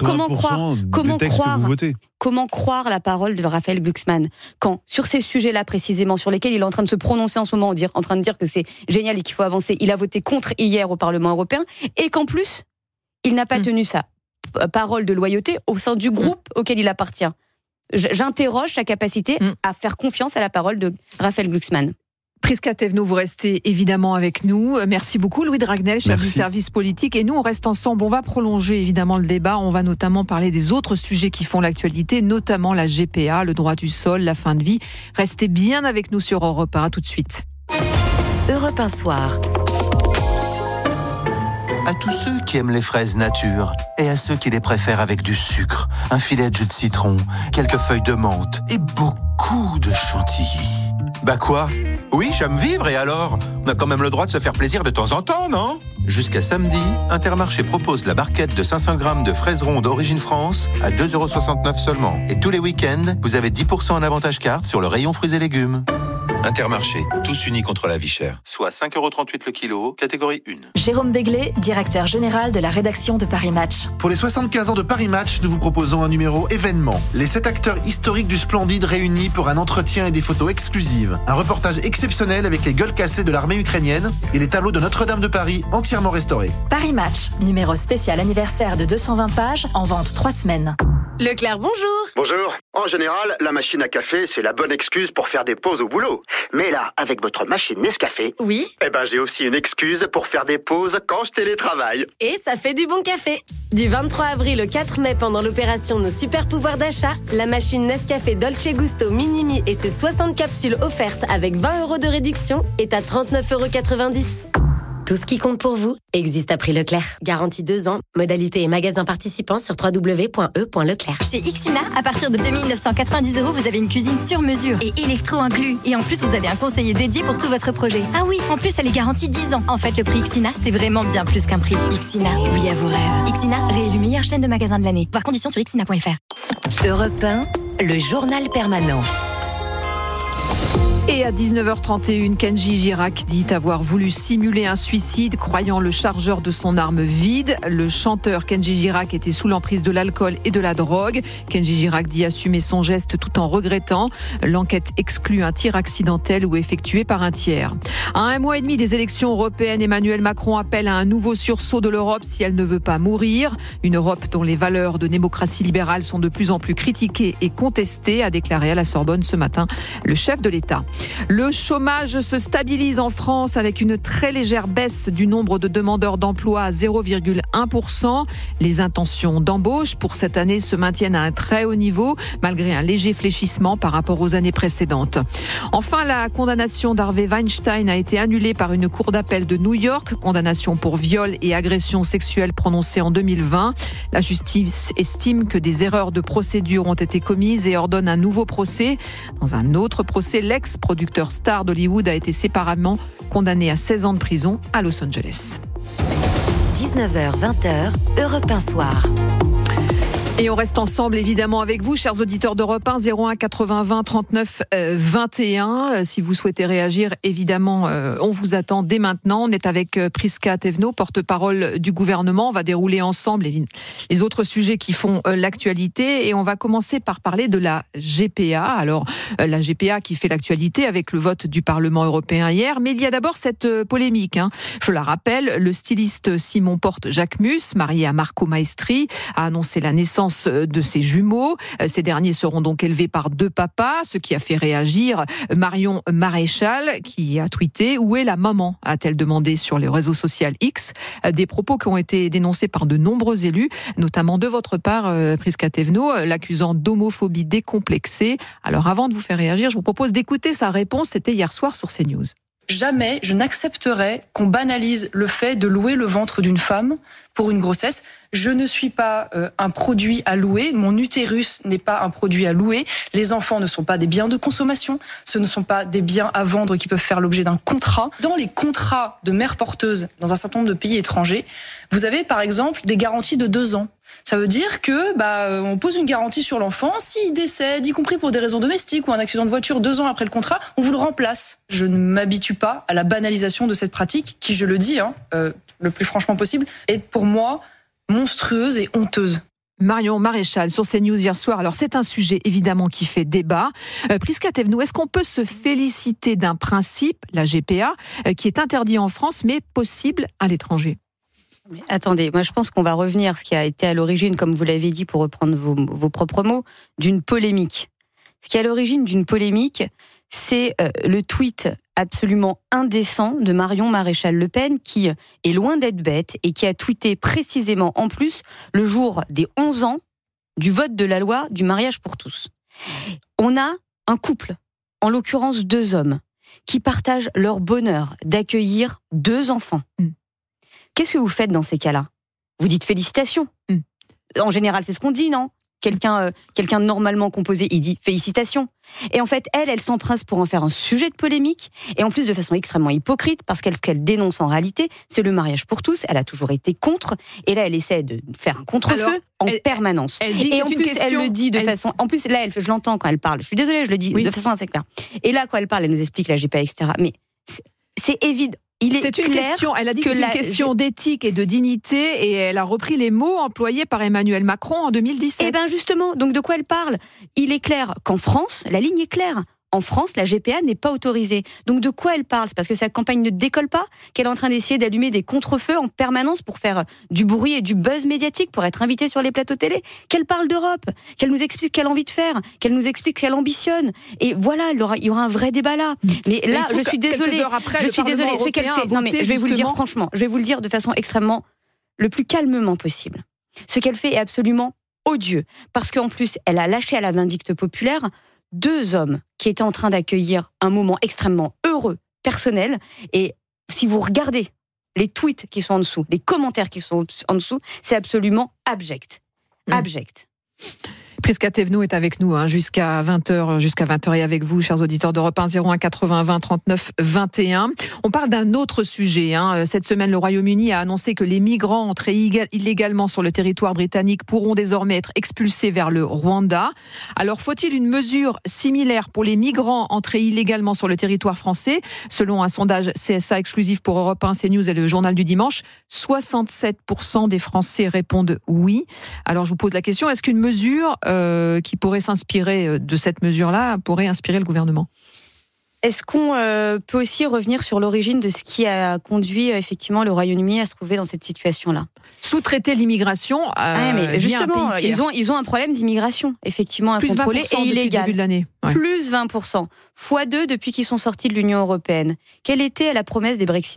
croire la parole de Raphaël Glucksmann quand, sur ces sujets-là précisément, sur lesquels il est en train de se prononcer en ce moment, en train de dire que c'est génial et qu'il faut avancer, il a voté contre hier au Parlement européen, et qu'en plus, il n'a pas tenu sa parole de loyauté au sein du groupe auquel il appartient. J'interroge sa capacité à faire confiance à la parole de Raphaël Glucksmann. Prisca Thévenot, vous restez évidemment avec nous. Merci beaucoup Louis Dragnel, chef du service politique. Et nous, on reste ensemble. On va prolonger évidemment le débat. On va notamment parler des autres sujets qui font l'actualité, notamment la GPA, le droit du sol, la fin de vie. Restez bien avec nous sur Europe 1. À tout de suite. Europe 1 Soir. À tous ceux qui aiment les fraises nature et à ceux qui les préfèrent avec du sucre, un filet de jus de citron, quelques feuilles de menthe et beaucoup de chantilly. Bah quoi ? Oui, j'aime vivre et alors ? On a quand même le droit de se faire plaisir de temps en temps, non ? Jusqu'à samedi, Intermarché propose la barquette de 500 grammes de fraises rondes Origine France à 2,69 € seulement. Et tous les week-ends, vous avez 10% en avantage carte sur le rayon fruits et légumes. Intermarché, tous unis contre la vie chère. Soit 5,38 € le kilo, catégorie 1. Jérôme Béglé, directeur général de la rédaction de Paris Match. Pour les 75 ans de Paris Match, nous vous proposons un numéro événement. Les 7 acteurs historiques du Splendide réunis pour un entretien et des photos exclusives. Un reportage exceptionnel avec les gueules cassées de l'armée ukrainienne et les tableaux de Notre-Dame de Paris entièrement restaurés. Paris Match, numéro spécial anniversaire de 220 pages, en vente 3 semaines. Leclerc, bonjour. Bonjour. En général, la machine à café, c'est la bonne excuse pour faire des pauses au boulot. Mais là, avec votre machine Nescafé, oui, j'ai aussi une excuse pour faire des pauses quand je télétravaille. Et ça fait du bon café. Du 23 avril au 4 mai, pendant l'opération Nos Super Pouvoirs d'achat, la machine Nescafé Dolce Gusto Minimi et ses 60 capsules offertes avec 20 € de réduction est à 39,90 €. Tout ce qui compte pour vous existe à prix Leclerc. Garantie 2 ans. Modalité et magasins participants sur www.e.leclerc. Chez Ixina, à partir de 2 990 €, vous avez une cuisine sur mesure et électro inclus. Et en plus, vous avez un conseiller dédié pour tout votre projet. Ah oui, en plus, elle est garantie 10 ans. En fait, le prix Ixina, c'est vraiment bien plus qu'un prix. Ixina, oui à vos rêves. Ixina, réélu meilleure chaîne de magasins de l'année. Voir conditions sur ixina.fr. Europe 1, le journal permanent. Et à 19h31, Kenji Girac dit avoir voulu simuler un suicide, croyant le chargeur de son arme vide. Le chanteur Kenji Girac était sous l'emprise de l'alcool et de la drogue. Kenji Girac dit assumer son geste tout en regrettant. L'enquête exclut un tir accidentel ou effectué par un tiers. À 1 mois et demi des élections européennes, Emmanuel Macron appelle à un nouveau sursaut de l'Europe si elle ne veut pas mourir. Une Europe dont les valeurs de démocratie libérale sont de plus en plus critiquées et contestées, a déclaré à la Sorbonne ce matin le chef de l'État. Le chômage se stabilise en France avec une très légère baisse du nombre de demandeurs d'emploi à 0,1%. Les intentions d'embauche pour cette année se maintiennent à un très haut niveau, malgré un léger fléchissement par rapport aux années précédentes. Enfin, la condamnation d'Harvey Weinstein a été annulée par une cour d'appel de New York, condamnation pour viol et agression sexuelle prononcée en 2020. La justice estime que des erreurs de procédure ont été commises et ordonne un nouveau procès. Dans un autre procès, l'ex-producteur star d'Hollywood a été séparément condamné à 16 ans de prison à Los Angeles. 19h-20h, Europe 1 Soir. Et on reste ensemble évidemment avec vous, chers auditeurs d'Europe 1, 01 80 20 39 21. Si vous souhaitez réagir, évidemment, on vous attend dès maintenant. On est avec Prisca Thévenot, porte-parole du gouvernement. On va dérouler ensemble les autres sujets qui font l'actualité. Et on va commencer par parler de la GPA. Alors, la GPA qui fait l'actualité avec le vote du Parlement européen hier. Mais il y a d'abord cette polémique. Je la rappelle, le styliste Simon Porte-Jacquemus, marié à Marco Maestri, a annoncé la naissance de ses jumeaux. Ces derniers seront donc élevés par 2 papas, ce qui a fait réagir Marion Maréchal, qui a tweeté « Où est la maman ?» a-t-elle demandé sur le réseau social X. Des propos qui ont été dénoncés par de nombreux élus, notamment de votre part, Prisca Thévenot, l'accusant d'homophobie décomplexée. Alors avant de vous faire réagir, je vous propose d'écouter sa réponse. C'était hier soir sur CNews. Jamais je n'accepterai qu'on banalise le fait de louer le ventre d'une femme pour une grossesse. Je ne suis pas un produit à louer, mon utérus n'est pas un produit à louer, les enfants ne sont pas des biens de consommation, ce ne sont pas des biens à vendre qui peuvent faire l'objet d'un contrat. Dans les contrats de mère porteuse dans un certain nombre de pays étrangers, vous avez par exemple des garanties de 2 ans. Ça veut dire que on pose une garantie sur l'enfant. S'il décède, y compris pour des raisons domestiques ou un accident de voiture 2 ans après le contrat, on vous le remplace. Je ne m'habitue pas à la banalisation de cette pratique qui, je le dis, le plus franchement possible, est pour moi monstrueuse et honteuse. Marion Maréchal sur CNews hier soir. Alors c'est un sujet évidemment qui fait débat. Prisca Thévenot, est-ce qu'on peut se féliciter d'un principe, la GPA, qui est interdit en France mais possible à l'étranger ? Mais attendez, moi je pense qu'on va revenir, ce qui a été à l'origine, comme vous l'avez dit, pour reprendre vos propres mots, d'une polémique. Ce qui est à l'origine d'une polémique, c'est le tweet absolument indécent de Marion Maréchal Le Pen, qui est loin d'être bête et qui a tweeté précisément en plus le jour des 11 ans du vote de la loi du mariage pour tous. On a un couple, en l'occurrence 2 hommes, qui partagent leur bonheur d'accueillir 2 enfants. Qu'est-ce que vous faites dans ces cas-là ? Vous dites félicitations. En général, c'est ce qu'on dit, non ? Quelqu'un de normalement composé, il dit félicitations. Et en fait, elle s'empresse pour en faire un sujet de polémique, et en plus de façon extrêmement hypocrite, parce qu'elle, ce qu'elle dénonce en réalité, c'est le mariage pour tous. Elle a toujours été contre, et là, elle essaie de faire un contre-feu permanence. Elle dit et en plus, elle le dit de façon... En plus, là, je l'entends quand elle parle. Je suis désolée, je le dis de façon assez claire. Et là, quand elle parle, elle nous explique la GPA, etc. Mais c'est évident. C'est une question. Elle a dit que c'est une question d'éthique et de dignité, et elle a repris les mots employés par Emmanuel Macron en 2017. Eh bien justement, donc de quoi elle parle ? Il est clair qu'en France, la ligne est claire. En France, la GPA n'est pas autorisée. Donc de quoi elle parle ? C'est parce que sa campagne ne décolle pas qu'elle est en train d'essayer d'allumer des contre-feux en permanence pour faire du bruit et du buzz médiatique, pour être invitée sur les plateaux télé. Qu'elle parle d'Europe, qu'elle nous explique ce qu'elle a envie de faire, qu'elle nous explique ce qu'elle ambitionne. Et voilà, il y aura un vrai débat là. Mais là, je suis désolée. Ce qu'elle fait. Non, mais je vais vous le dire franchement. Je vais vous le dire de façon extrêmement, le plus calmement possible. Ce qu'elle fait est absolument odieux. Parce qu'en plus, elle a lâché à la vindicte populaire 2 hommes qui étaient en train d'accueillir un moment extrêmement heureux, personnel. Et si vous regardez les tweets qui sont en dessous, les commentaires qui sont en dessous, c'est absolument abject. Abject. Prisca Thévenot est avec nous jusqu'à 20h et avec vous, chers auditeurs d'Europe 1, 01 80 20 39 21. On parle d'un autre sujet. Cette semaine, le Royaume-Uni a annoncé que les migrants entrés illégalement sur le territoire britannique pourront désormais être expulsés vers le Rwanda. Alors, faut-il une mesure similaire pour les migrants entrés illégalement sur le territoire français ? Selon un sondage CSA exclusif pour Europe 1, CNews et le Journal du Dimanche, 67% des Français répondent oui. Alors, je vous pose la question, est-ce qu'une mesure qui pourrait s'inspirer de cette mesure-là pourrait inspirer le gouvernement ? Est-ce qu'on peut aussi revenir sur l'origine de ce qui a conduit effectivement le Royaume-Uni à se trouver dans cette situation-là ? Sous-traiter l'immigration mais justement, ils ont un problème d'immigration, effectivement, incontrôlé et illégal. Depuis le début de l'année. Ouais. Plus 20%, x2 depuis qu'ils sont sortis de l'Union européenne. Quelle était la promesse des Brexiteurs ?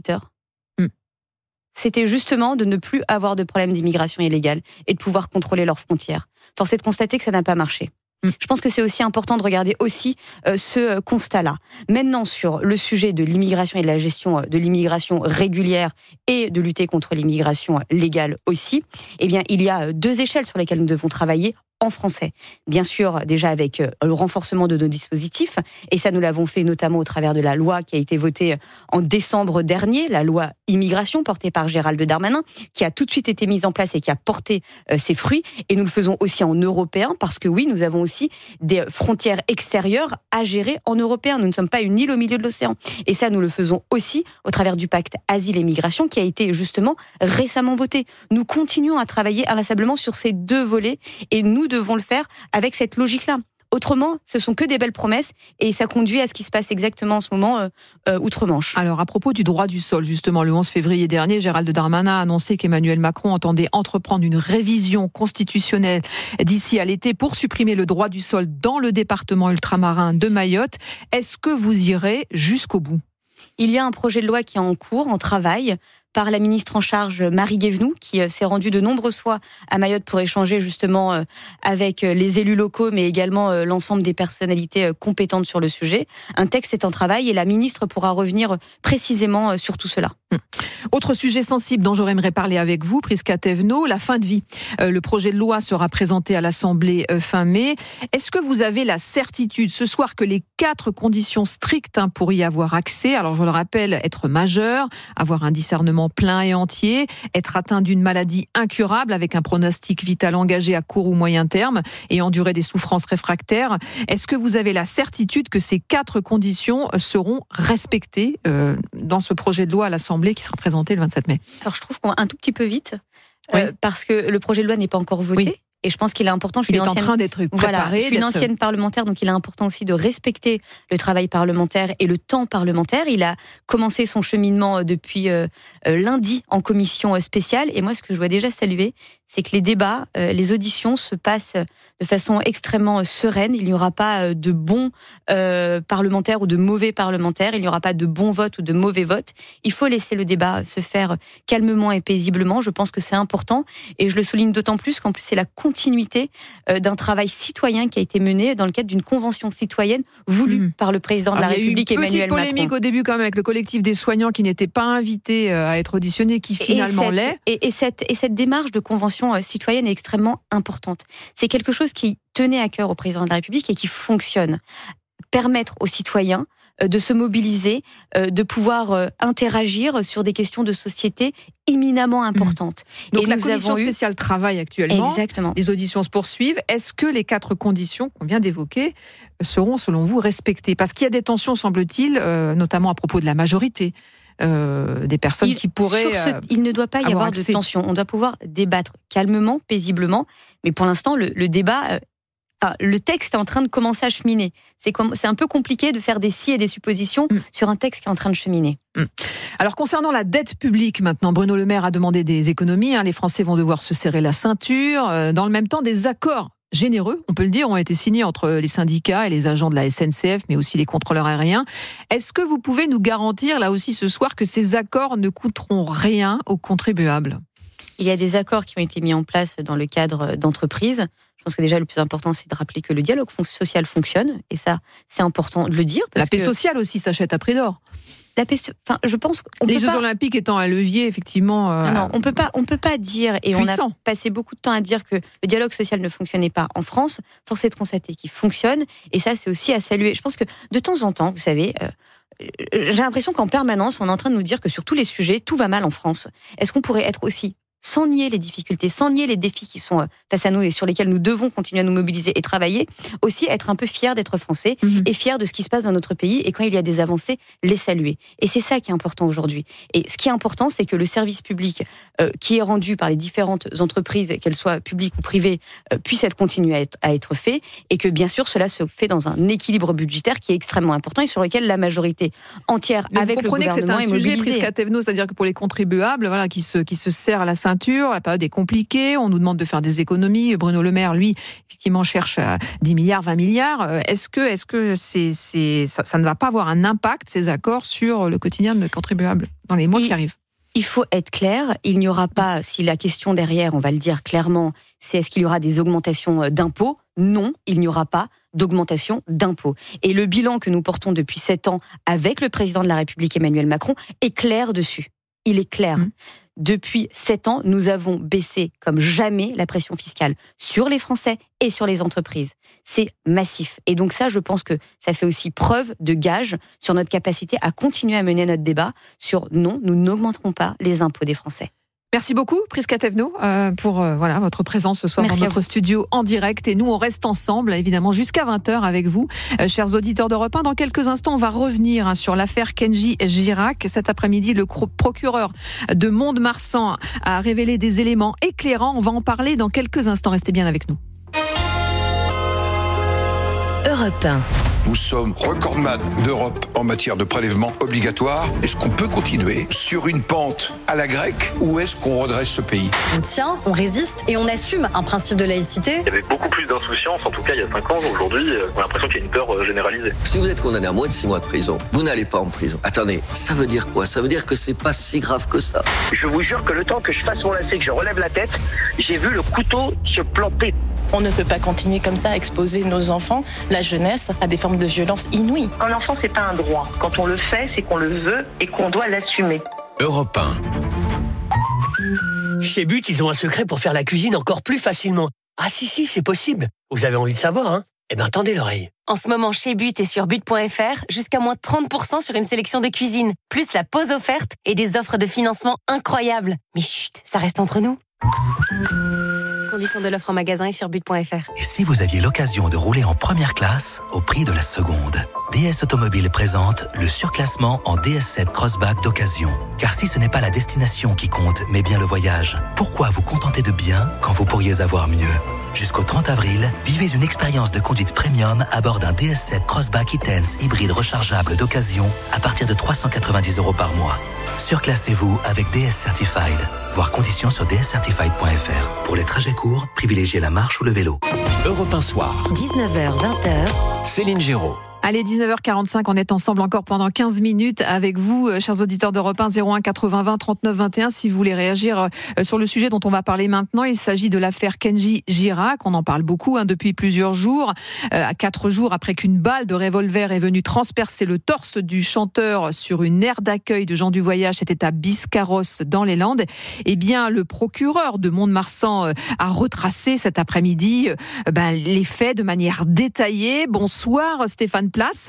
C'était justement de ne plus avoir de problème d'immigration illégale et de pouvoir contrôler leurs frontières. Force est de constater que ça n'a pas marché. Je pense que c'est aussi important de regarder aussi ce constat-là. Maintenant, sur le sujet de l'immigration et de la gestion de l'immigration régulière et de lutter contre l'immigration légale aussi, eh bien, il y a 2 échelles sur lesquelles nous devons travailler en français. Bien sûr, déjà avec le renforcement de nos dispositifs, et ça nous l'avons fait notamment au travers de la loi qui a été votée en décembre dernier, la loi immigration portée par Gérald Darmanin, qui a tout de suite été mise en place et qui a porté ses fruits, et nous le faisons aussi en européen, parce que oui, nous avons aussi des frontières extérieures à gérer en européen. Nous ne sommes pas une île au milieu de l'océan. Et ça, nous le faisons aussi au travers du pacte Asile et Migration, qui a été justement récemment voté. Nous continuons à travailler inlassablement sur ces 2 volets, et nous devons le faire avec cette logique-là. Autrement, ce sont que des belles promesses et ça conduit à ce qui se passe exactement en ce moment outre-Manche. Alors, à propos du droit du sol, justement, le 11 février dernier, Gérald Darmanin a annoncé qu'Emmanuel Macron entendait entreprendre une révision constitutionnelle d'ici à l'été pour supprimer le droit du sol dans le département ultramarin de Mayotte. Est-ce que vous irez jusqu'au bout ? Il y a un projet de loi qui est en cours, en travail, par la ministre en charge Marie Guévenoux, qui s'est rendue de nombreuses fois à Mayotte pour échanger justement avec les élus locaux, mais également l'ensemble des personnalités compétentes sur le sujet. Un texte est en travail et la ministre pourra revenir précisément sur tout cela. Autre sujet sensible dont j'aimerais parler avec vous, Prisca Thévenot, la fin de vie. Le projet de loi sera présenté à l'Assemblée fin mai. Est-ce que vous avez la certitude ce soir que les 4 conditions strictes pour y avoir accès, alors je le rappelle, être majeur, avoir un discernement poumons pleins et entiers, être atteint d'une maladie incurable avec un pronostic vital engagé à court ou moyen terme et endurer des souffrances réfractaires. Est-ce que vous avez la certitude que ces 4 conditions seront respectées dans ce projet de loi à l'Assemblée qui sera présenté le 27 mai ? Alors je trouve qu'on va un tout petit peu vite, parce que le projet de loi n'est pas encore voté. Oui. Et je pense qu'il est important. Il est en train d'être préparé. Je suis une ancienne parlementaire, donc il est important aussi de respecter le travail parlementaire et le temps parlementaire. Il a commencé son cheminement depuis lundi en commission spéciale. Et moi, ce que je dois déjà saluer, c'est que les débats, les auditions se passent de façon extrêmement sereine. Il n'y aura pas de bons parlementaires ou de mauvais parlementaires. Il n'y aura pas de bons votes ou de mauvais votes. Il faut laisser le débat se faire calmement et paisiblement. Je pense que c'est important. Et je le souligne d'autant plus qu'en plus, c'est la continuité d'un travail citoyen qui a été mené dans le cadre d'une convention citoyenne voulue par le président de la République, Emmanuel Macron. Il y a eu une petite polémique au début quand même avec le collectif des soignants qui n'était pas invité à être auditionné, qui finalement l'est. Et cette démarche de convention citoyenne est extrêmement importante. C'est quelque chose qui tenait à cœur au président de la République et qui fonctionne. Permettre aux citoyens de se mobiliser, de pouvoir interagir sur des questions de société éminemment importantes. Donc la commission spéciale travaille actuellement. Exactement. Les auditions se poursuivent. Est-ce que les 4 conditions qu'on vient d'évoquer seront, selon vous, respectées ? Parce qu'il y a des tensions, semble-t-il, notamment à propos de la majorité. Des personnes qui pourraient... il ne doit pas y avoir de tension. On doit pouvoir débattre calmement, paisiblement. Mais pour l'instant, le débat... le texte est en train de commencer à cheminer. C'est un peu compliqué de faire des si et des suppositions sur un texte qui est en train de cheminer. Alors concernant la dette publique maintenant, Bruno Le Maire a demandé des économies. Les Français vont devoir se serrer la ceinture. Dans le même temps, des accords généreux, on peut le dire, ont été signés entre les syndicats et les agents de la SNCF, mais aussi les contrôleurs aériens. Est-ce que vous pouvez nous garantir, là aussi ce soir, que ces accords ne coûteront rien aux contribuables ? Il y a des accords qui ont été mis en place dans le cadre d'entreprises. Je pense que déjà, le plus important, c'est de rappeler que le dialogue social fonctionne. Et ça, c'est important de le dire. La paix sociale aussi s'achète à prix d'or. La paix, je pense les Jeux Olympiques étant un levier, effectivement. Non, on peut pas dire, et puissant. On a passé beaucoup de temps à dire que le dialogue social ne fonctionnait pas en France. Force est de constater qu'il fonctionne. Et ça, c'est aussi à saluer. Je pense que de temps en temps, vous savez, j'ai l'impression qu'en permanence, on est en train de nous dire que sur tous les sujets, tout va mal en France. Est-ce qu'on pourrait être aussi, sans nier les difficultés, sans nier les défis qui sont face à nous et sur lesquels nous devons continuer à nous mobiliser et travailler, aussi être un peu fiers d'être français et fiers de ce qui se passe dans notre pays, et quand il y a des avancées, les saluer. Et c'est ça qui est important aujourd'hui. Et ce qui est important, c'est que le service public qui est rendu par les différentes entreprises, qu'elles soient publiques ou privées, puisse être continué à être fait, et que bien sûr cela se fait dans un équilibre budgétaire qui est extrêmement important et sur lequel la majorité entière avec le gouvernement est mobilisée. Vous comprenez que c'est un sujet, Prisca Thévenot, c'est-à-dire que pour les contribuables, voilà, qui se serrent à la ceinture, la période est compliquée, on nous demande de faire des économies. Bruno Le Maire, lui, effectivement, cherche 10 milliards, 20 milliards. Est-ce que ça ne va pas avoir un impact, ces accords, sur le quotidien de contribuables dans les mois qui arrivent ? Il faut être clair, il n'y aura pas, si la question derrière, on va le dire clairement, c'est est-ce qu'il y aura des augmentations d'impôts ? Non, il n'y aura pas d'augmentation d'impôts. Et le bilan que nous portons depuis 7 ans avec le président de la République, Emmanuel Macron, est clair dessus. Il est clair. Depuis 7 ans, nous avons baissé comme jamais la pression fiscale sur les Français et sur les entreprises. C'est massif. Et donc ça, je pense que ça fait aussi preuve de gage sur notre capacité à continuer à mener notre débat sur non, nous n'augmenterons pas les impôts des Français. Merci beaucoup, Prisca Thévenot, pour votre présence ce soir dans notre studio en direct. Et nous, on reste ensemble, évidemment, jusqu'à 20h avec vous, chers auditeurs d'Europe 1. Dans quelques instants, on va revenir sur l'affaire Kenji Girac. Cet après-midi, le procureur de Mont-de-Marsan a révélé des éléments éclairants. On va en parler dans quelques instants. Restez bien avec nous. Europe 1. Nous sommes recordman d'Europe en matière de prélèvement obligatoire. Est-ce qu'on peut continuer sur une pente à la grecque ou est-ce qu'on redresse ce pays ? On tient, on résiste et on assume un principe de laïcité. Il y avait beaucoup plus d'insouciance, en tout cas il y a 5 ans. Aujourd'hui, on a l'impression qu'il y a une peur généralisée. Si vous êtes condamné à moins de 6 mois de prison, vous n'allez pas en prison. Attendez, ça veut dire quoi ? Ça veut dire que c'est pas si grave que ça. Je vous jure que le temps que je fasse mon lacet, que je relève la tête, j'ai vu le couteau se planter. On ne peut pas continuer comme ça à exposer nos enfants, la jeunesse, à des formes de violence inouïes. Un enfant, c'est pas un droit. Quand on le fait, c'est qu'on le veut et qu'on doit l'assumer. Europe 1. Chez But, ils ont un secret pour faire la cuisine encore plus facilement. Ah si, c'est possible. Vous avez envie de savoir, hein ? Eh bien, tendez l'oreille. En ce moment, chez But et sur But.fr, jusqu'à moins 30% sur une sélection de cuisine, plus la pause offerte et des offres de financement incroyables. Mais chut, ça reste entre nous. Conditions de l'offre en magasin et sur But.fr. Et si vous aviez l'occasion de rouler en première classe au prix de la seconde? DS Automobile présente le surclassement en DS7 Crossback d'occasion. Car si ce n'est pas la destination qui compte, mais bien le voyage, pourquoi vous contenter de bien quand vous pourriez avoir mieux? Jusqu'au 30 avril, vivez une expérience de conduite premium à bord d'un DS7 Crossback e-Tense hybride rechargeable d'occasion à partir de 390 € par mois. Surclassez-vous avec DS Certified. Voir conditions sur dscertified.fr. Pour les trajets courts, privilégiez la marche ou le vélo. Europe 1 Soir. 19h, 20h. Céline Géraud. Allez, 19h45, on est ensemble encore pendant 15 minutes avec vous, chers auditeurs d'Europe 1, 01 80 20 39 21. Si vous voulez réagir sur le sujet dont on va parler maintenant, il s'agit de l'affaire Kenji Girac. On en parle beaucoup depuis plusieurs jours. 4 jours après qu'une balle de revolver est venue transpercer le torse du chanteur sur une aire d'accueil de gens du voyage, c'était à Biscarrosse dans les Landes. Eh bien, le procureur de Mont-de-Marsan a retracé cet après-midi les faits de manière détaillée. Bonsoir Stéphane Place.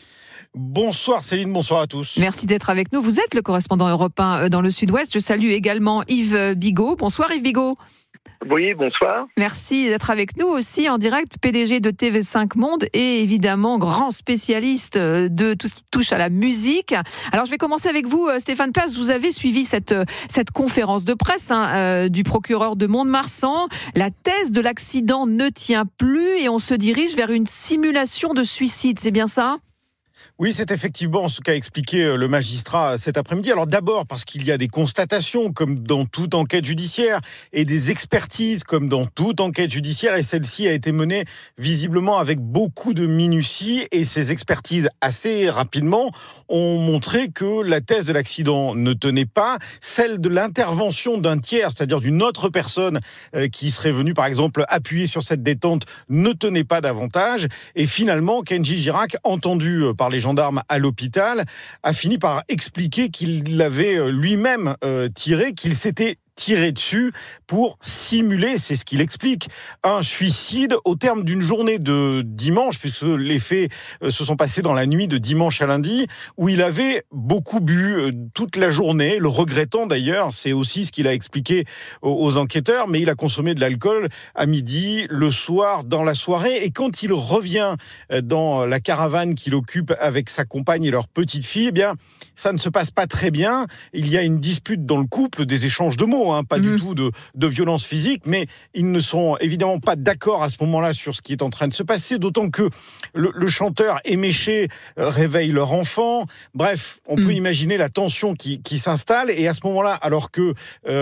Bonsoir Céline, bonsoir à tous. Merci d'être avec nous. Vous êtes le correspondant européen dans le Sud-Ouest. Je salue également Yves Bigot. Bonsoir Yves Bigot. Oui, bonsoir. Merci d'être avec nous aussi en direct, PDG de TV5 Monde et évidemment grand spécialiste de tout ce qui touche à la musique. Alors je vais commencer avec vous Stéphane Place, vous avez suivi cette conférence de presse du procureur de Mont-de-Marsan. La thèse de l'accident ne tient plus et on se dirige vers une simulation de suicide, c'est bien ça ? Oui, c'est effectivement ce qu'a expliqué le magistrat cet après-midi. Alors d'abord parce qu'il y a des constatations comme dans toute enquête judiciaire et des expertises comme dans toute enquête judiciaire et celle-ci a été menée visiblement avec beaucoup de minutie et ces expertises assez rapidement ont montré que la thèse de l'accident ne tenait pas, celle de l'intervention d'un tiers, c'est-à-dire d'une autre personne qui serait venue par exemple appuyer sur cette détente ne tenait pas davantage et finalement Kenji Girac, entendu par les gendarmes à l'hôpital, a fini par expliquer qu'il l'avait lui-même tiré, qu'il s'était tiré dessus pour simuler, c'est ce qu'il explique, un suicide au terme d'une journée de dimanche, puisque les faits se sont passés dans la nuit de dimanche à lundi, où il avait beaucoup bu toute la journée, le regrettant d'ailleurs, c'est aussi ce qu'il a expliqué aux enquêteurs, mais il a consommé de l'alcool à midi, le soir, dans la soirée, et quand il revient dans la caravane qu'il occupe avec sa compagne et leur petite fille, eh bien, ça ne se passe pas très bien, il y a une dispute dans le couple, des échanges de mots, pas du tout de violence physique, mais ils ne sont évidemment pas d'accord à ce moment-là sur ce qui est en train de se passer, d'autant que le chanteur éméché réveille leur enfant. Bref, on peut imaginer la tension qui s'installe, et à ce moment-là, alors que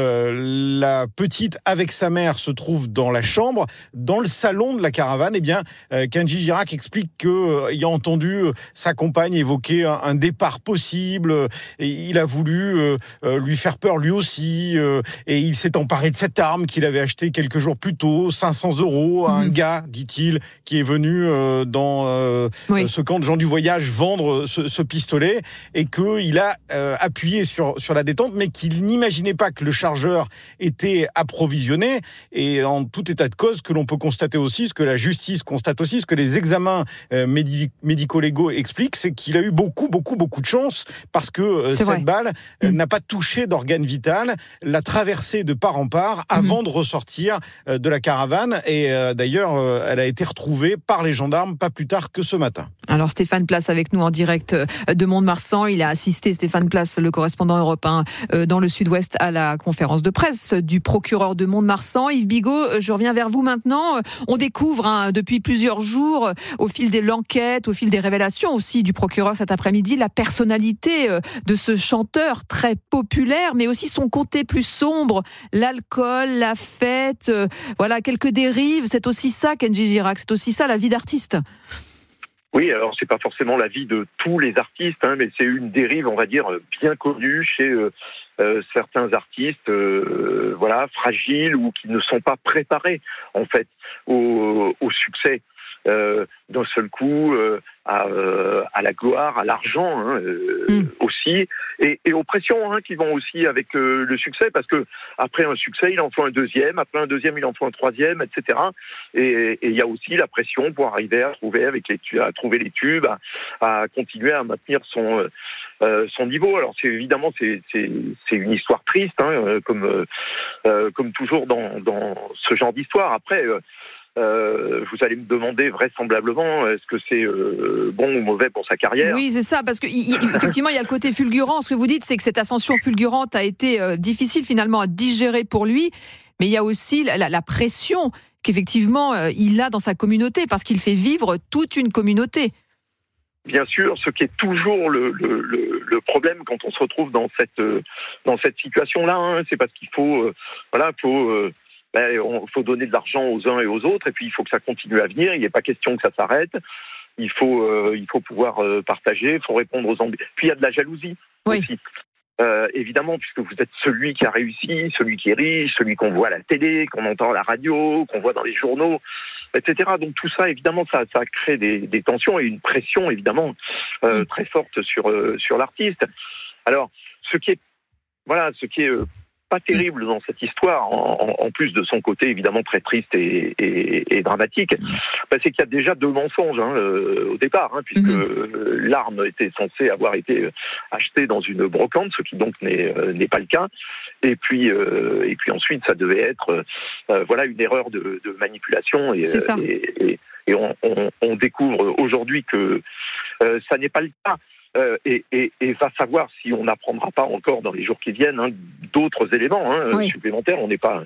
la petite avec sa mère se trouve dans la chambre, dans le salon de la caravane, eh bien, Kenji Girac explique qu'il a entendu sa compagne évoquer un départ possible, et il a voulu lui faire peur lui aussi, et il s'est emparé de cette arme qu'il avait achetée quelques jours plus tôt, 500 € à un gars, dit-il, qui est venu dans ce camp de gens du voyage vendre ce pistolet, et qu'il a appuyé sur la détente, mais qu'il n'imaginait pas que le chargeur était approvisionné. Et en tout état de cause, que l'on peut constater aussi, ce que la justice constate aussi, ce que les examens médico-légaux expliquent, c'est qu'il a eu beaucoup de chance, parce que cette balle n'a pas touché d'organe vital, l'a traversé de part en part avant de ressortir de la caravane, et d'ailleurs elle a été retrouvée par les gendarmes pas plus tard que ce matin. Alors Stéphane Place avec nous en direct de Mont-de-Marsan, il a assisté, Stéphane Place, le correspondant européen dans le Sud-Ouest, à la conférence de presse du procureur de Mont-de-Marsan. Yves Bigot, je reviens vers vous maintenant. On découvre depuis plusieurs jours, au fil de l'enquête, au fil des révélations aussi du procureur cet après-midi, la personnalité de ce chanteur très populaire, mais aussi son côté plus sombre, l'alcool, la fête, voilà, quelques dérives. C'est aussi ça, Kenji Girac, c'est aussi ça la vie d'artiste. Oui, alors c'est pas forcément la vie de tous les artistes, mais c'est une dérive, on va dire, bien connue chez certains artistes, fragiles ou qui ne sont pas préparés en fait au succès. d'un seul coup à la gloire, à l'argent aussi, et aux pressions qui vont aussi avec le succès, parce que après un succès, il en faut un deuxième, après un deuxième, il en faut un troisième, etc. Et il y a aussi la pression pour arriver à trouver les tubes, à continuer à maintenir son niveau. Alors c'est une histoire triste, comme toujours dans ce genre d'histoire. Après, vous allez me demander vraisemblablement est-ce que c'est bon ou mauvais pour sa carrière. Oui, c'est ça, parce que effectivement, il y a le côté fulgurant. Ce que vous dites, c'est que cette ascension fulgurante a été difficile finalement à digérer pour lui, mais il y a aussi la pression qu'effectivement il a dans sa communauté, parce qu'il fait vivre toute une communauté. Bien sûr, ce qui est toujours le problème quand on se retrouve dans cette situation-là, c'est parce qu'il faut faut donner de l'argent aux uns et aux autres, et puis il faut que ça continue à venir. Il n'est pas question que ça s'arrête. Il faut pouvoir partager, il faut répondre aux ambitions. Puis il y a de la jalousie aussi. Évidemment, puisque vous êtes celui qui a réussi, celui qui est riche, celui qu'on voit à la télé, qu'on entend à la radio, qu'on voit dans les journaux, etc. Donc tout ça, évidemment, ça crée des tensions et une pression, évidemment, très forte sur l'artiste. Alors, ce qui est pas terrible dans cette histoire, en plus de son côté évidemment très triste et dramatique, c'est qu'il y a déjà deux mensonges au départ, puisque l'arme était censée avoir été achetée dans une brocante, ce qui donc n'est pas le cas, et puis ensuite ça devait être une erreur de manipulation, et on découvre aujourd'hui que ça n'est pas le cas. Et va savoir si on n'apprendra pas encore dans les jours qui viennent d'autres éléments supplémentaires. On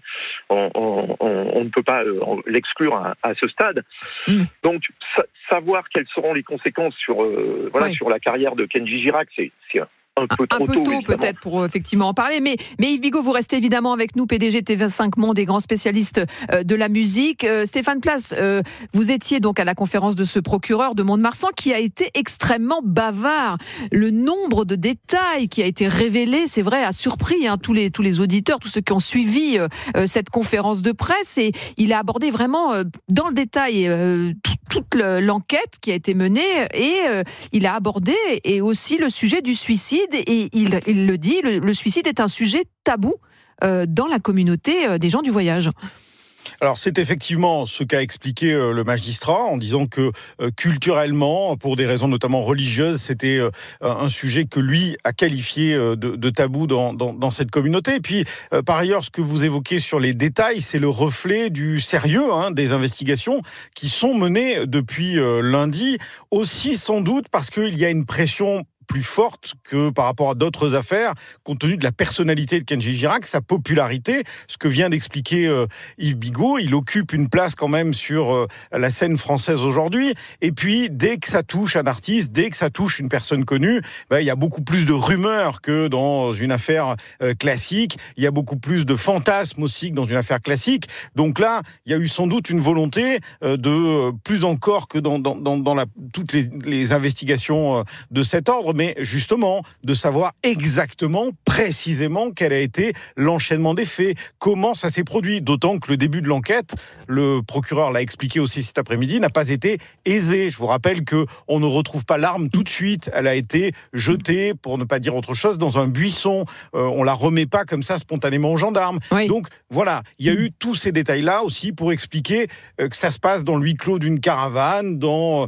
ne peut pas l'exclure à ce stade. Donc savoir quelles seront les conséquences sur la carrière de Kenji Girac, c'est un peu trop tôt peut-être pour effectivement en parler, mais Yves Bigot, vous restez évidemment avec nous, PDG TV5 Monde et grand spécialiste de la musique. Stéphane Place, vous étiez donc à la conférence de ce procureur de Mont-de-Marsan qui a été extrêmement bavard. Le nombre de détails qui a été révélé, c'est vrai, a surpris tous les auditeurs, tous ceux qui ont suivi cette conférence de presse, et il a abordé vraiment dans le détail toute l'enquête qui a été menée, et il a abordé et aussi le sujet du suicide. Et il le dit, le suicide est un sujet tabou dans la communauté des gens du voyage. Alors c'est effectivement ce qu'a expliqué le magistrat en disant que culturellement, pour des raisons notamment religieuses, c'était un sujet que lui a qualifié de tabou dans cette communauté. Et puis par ailleurs, ce que vous évoquez sur les détails, c'est le reflet du sérieux des investigations qui sont menées depuis lundi, aussi sans doute parce qu'il y a une pression plus forte que par rapport à d'autres affaires, compte tenu de la personnalité de Kenji Girac, sa popularité, ce que vient d'expliquer Yves Bigot, il occupe une place quand même sur la scène française aujourd'hui, et puis dès que ça touche un artiste, dès que ça touche une personne connue, il y a beaucoup plus de rumeurs que dans une affaire classique, il y a beaucoup plus de fantasmes aussi que dans une affaire classique, donc là, il y a eu sans doute une volonté de, plus encore que dans toutes les investigations de cet ordre, mais justement de savoir exactement, précisément quel a été l'enchaînement des faits, comment ça s'est produit, d'autant que le début de l'enquête, le procureur l'a expliqué aussi cet après-midi, n'a pas été aisé. Je vous rappelle qu'on ne retrouve pas l'arme tout de suite, elle a été jetée, pour ne pas dire autre chose, dans un buisson, on la remet pas comme ça spontanément aux gendarmes. Oui. Donc voilà, il y a eu tous ces détails-là aussi pour expliquer que ça se passe dans le huis clos d'une caravane, dans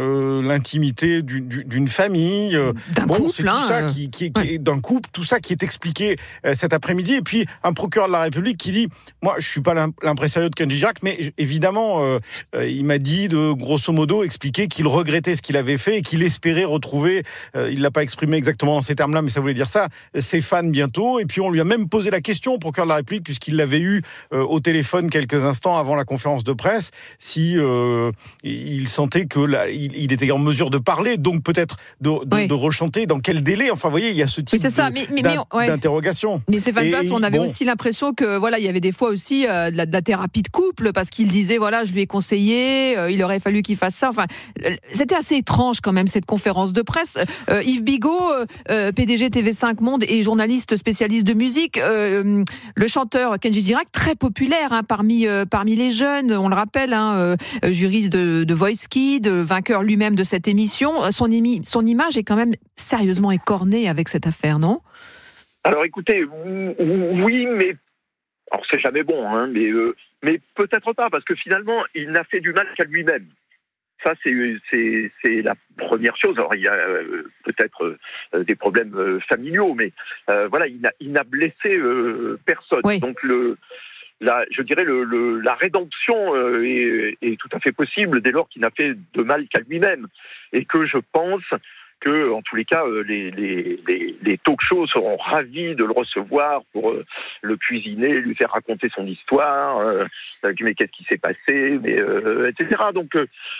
l'intimité d'une famille, d'un couple, c'est tout ça qui est d'un couple, tout ça qui est expliqué cet après-midi. Et puis un procureur de la République qui dit, moi je suis pas l'impresario de Kenji Girac, mais évidemment il m'a dit de grosso modo expliquer qu'il regrettait ce qu'il avait fait et qu'il espérait retrouver, il l'a pas exprimé exactement dans ces termes-là, mais ça voulait dire ça, ses fans bientôt. Et puis on lui a même posé la question au procureur de la République, puisqu'il l'avait eu au téléphone quelques instants avant la conférence de presse, si il sentait que il était en mesure de parler, donc peut-être de rechanter, dans quel délai? Enfin, vous voyez, il y a ce type d'interrogation. Mais Stéphane Place, on avait aussi l'impression que voilà, il y avait des fois aussi de la thérapie de couple, parce qu'il disait voilà, je lui ai conseillé, il aurait fallu qu'il fasse ça. Enfin, c'était assez étrange quand même cette conférence de presse. Yves Bigot, PDG TV5 Monde et journaliste spécialiste de musique, le chanteur Kenji Girac, très populaire parmi les jeunes, on le rappelle, jury de Voice Kids, vainqueur lui-même de cette émission. Son image est quand même sérieusement écornée avec cette affaire, non? Alors écoutez, oui, mais alors c'est jamais bon, mais peut-être pas, parce que finalement, il n'a fait du mal qu'à lui-même. Ça, c'est la première chose. Alors, il y a peut-être des problèmes familiaux, mais voilà, il n'a blessé personne. Oui. Donc, je dirais la rédemption est tout à fait possible dès lors qu'il n'a fait de mal qu'à lui-même. Et que je pense que, en tous les cas, les talk-shows seront ravis de le recevoir pour le cuisiner, lui faire raconter son histoire, mais qu'est-ce qui s'est passé, etc. Donc,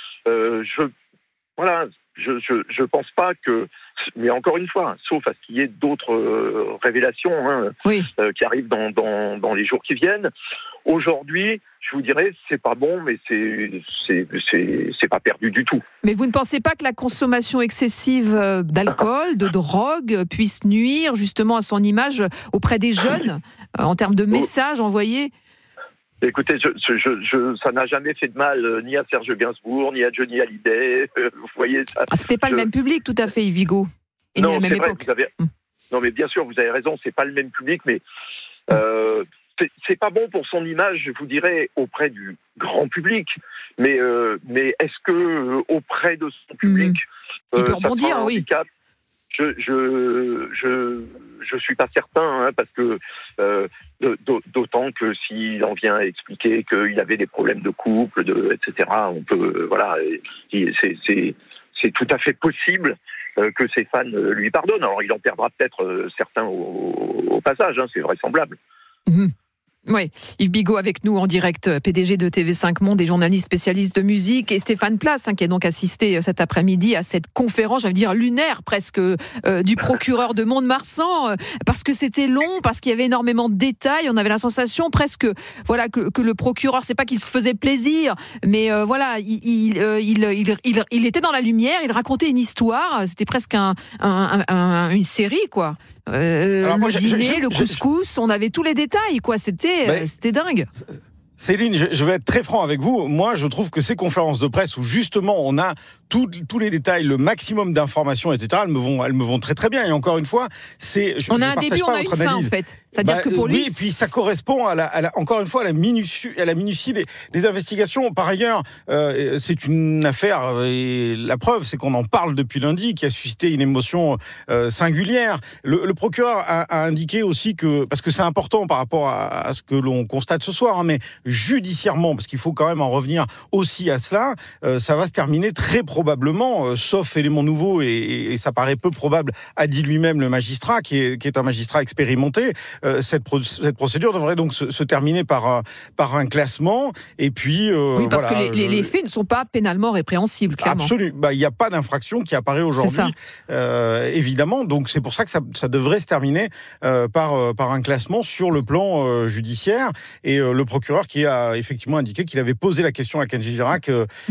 je pense pas que, mais encore une fois, sauf à ce qu'il y ait d'autres révélations qui arrivent dans les jours qui viennent. Aujourd'hui, je vous dirais, c'est pas bon, mais c'est pas perdu du tout. Mais vous ne pensez pas que la consommation excessive d'alcool, de drogue, puisse nuire justement à son image auprès des jeunes, en termes de messages envoyés? Écoutez, ça n'a jamais fait de mal ni à Serge Gainsbourg, ni à Johnny Hallyday. Vous voyez ça. C'était pas le même public, tout à fait, Yves Bigot. Et ni à la même époque. Non, mais bien sûr, vous avez raison, c'est pas le même public, mais c'est pas bon pour son image, je vous dirais, auprès du grand public. Mais est-ce que auprès de son public, il peut rebondir, oui. Je suis pas certain, parce que d'autant que s'il en vient à expliquer qu'il avait des problèmes de couple, etc. On peut, voilà, c'est tout à fait possible que ses fans lui pardonnent. Alors il en perdra peut-être certains au passage, c'est vraisemblable. Oui, Yves Bigot avec nous en direct, PDG de TV5 Monde et journaliste spécialiste de musique, et Stéphane Place qui a donc assisté cet après-midi à cette conférence, j'allais dire lunaire presque, du procureur de Mont-de-Marsan, parce que c'était long, parce qu'il y avait énormément de détails, on avait la sensation presque voilà que le procureur, c'est pas qu'il se faisait plaisir, mais voilà, il était dans la lumière, il racontait une histoire, c'était presque une série quoi. Alors moi, le dîner, le couscous, on avait tous les détails, quoi. C'était dingue. Céline, je vais être très franc avec vous. Moi, je trouve que ces conférences de presse où justement on a tous les détails, le maximum d'informations, etc., elles me vont très très bien. Et encore une fois, on a un début, on a une fin en fait. C'est-à-dire que pour lui, oui, et puis ça correspond encore une fois à la minutie des investigations. Par ailleurs, c'est une affaire, et la preuve, c'est qu'on en parle depuis lundi, qui a suscité une émotion singulière. Le procureur a indiqué aussi que, parce que c'est important par rapport à ce que l'on constate ce soir, mais judiciairement, parce qu'il faut quand même en revenir aussi à cela, ça va se terminer très probablement, sauf élément nouveau, et ça paraît peu probable, a dit lui-même le magistrat, qui est un magistrat expérimenté. Cette procédure devrait donc se terminer par un classement, et puis... oui, parce que les faits ne sont pas pénalement répréhensibles, clairement. Absolument. Il n'y a pas d'infraction qui apparaît aujourd'hui, évidemment, donc c'est pour ça que ça devrait se terminer par un classement sur le plan judiciaire, et le procureur qui a effectivement indiqué qu'il avait posé la question à Kenji Girac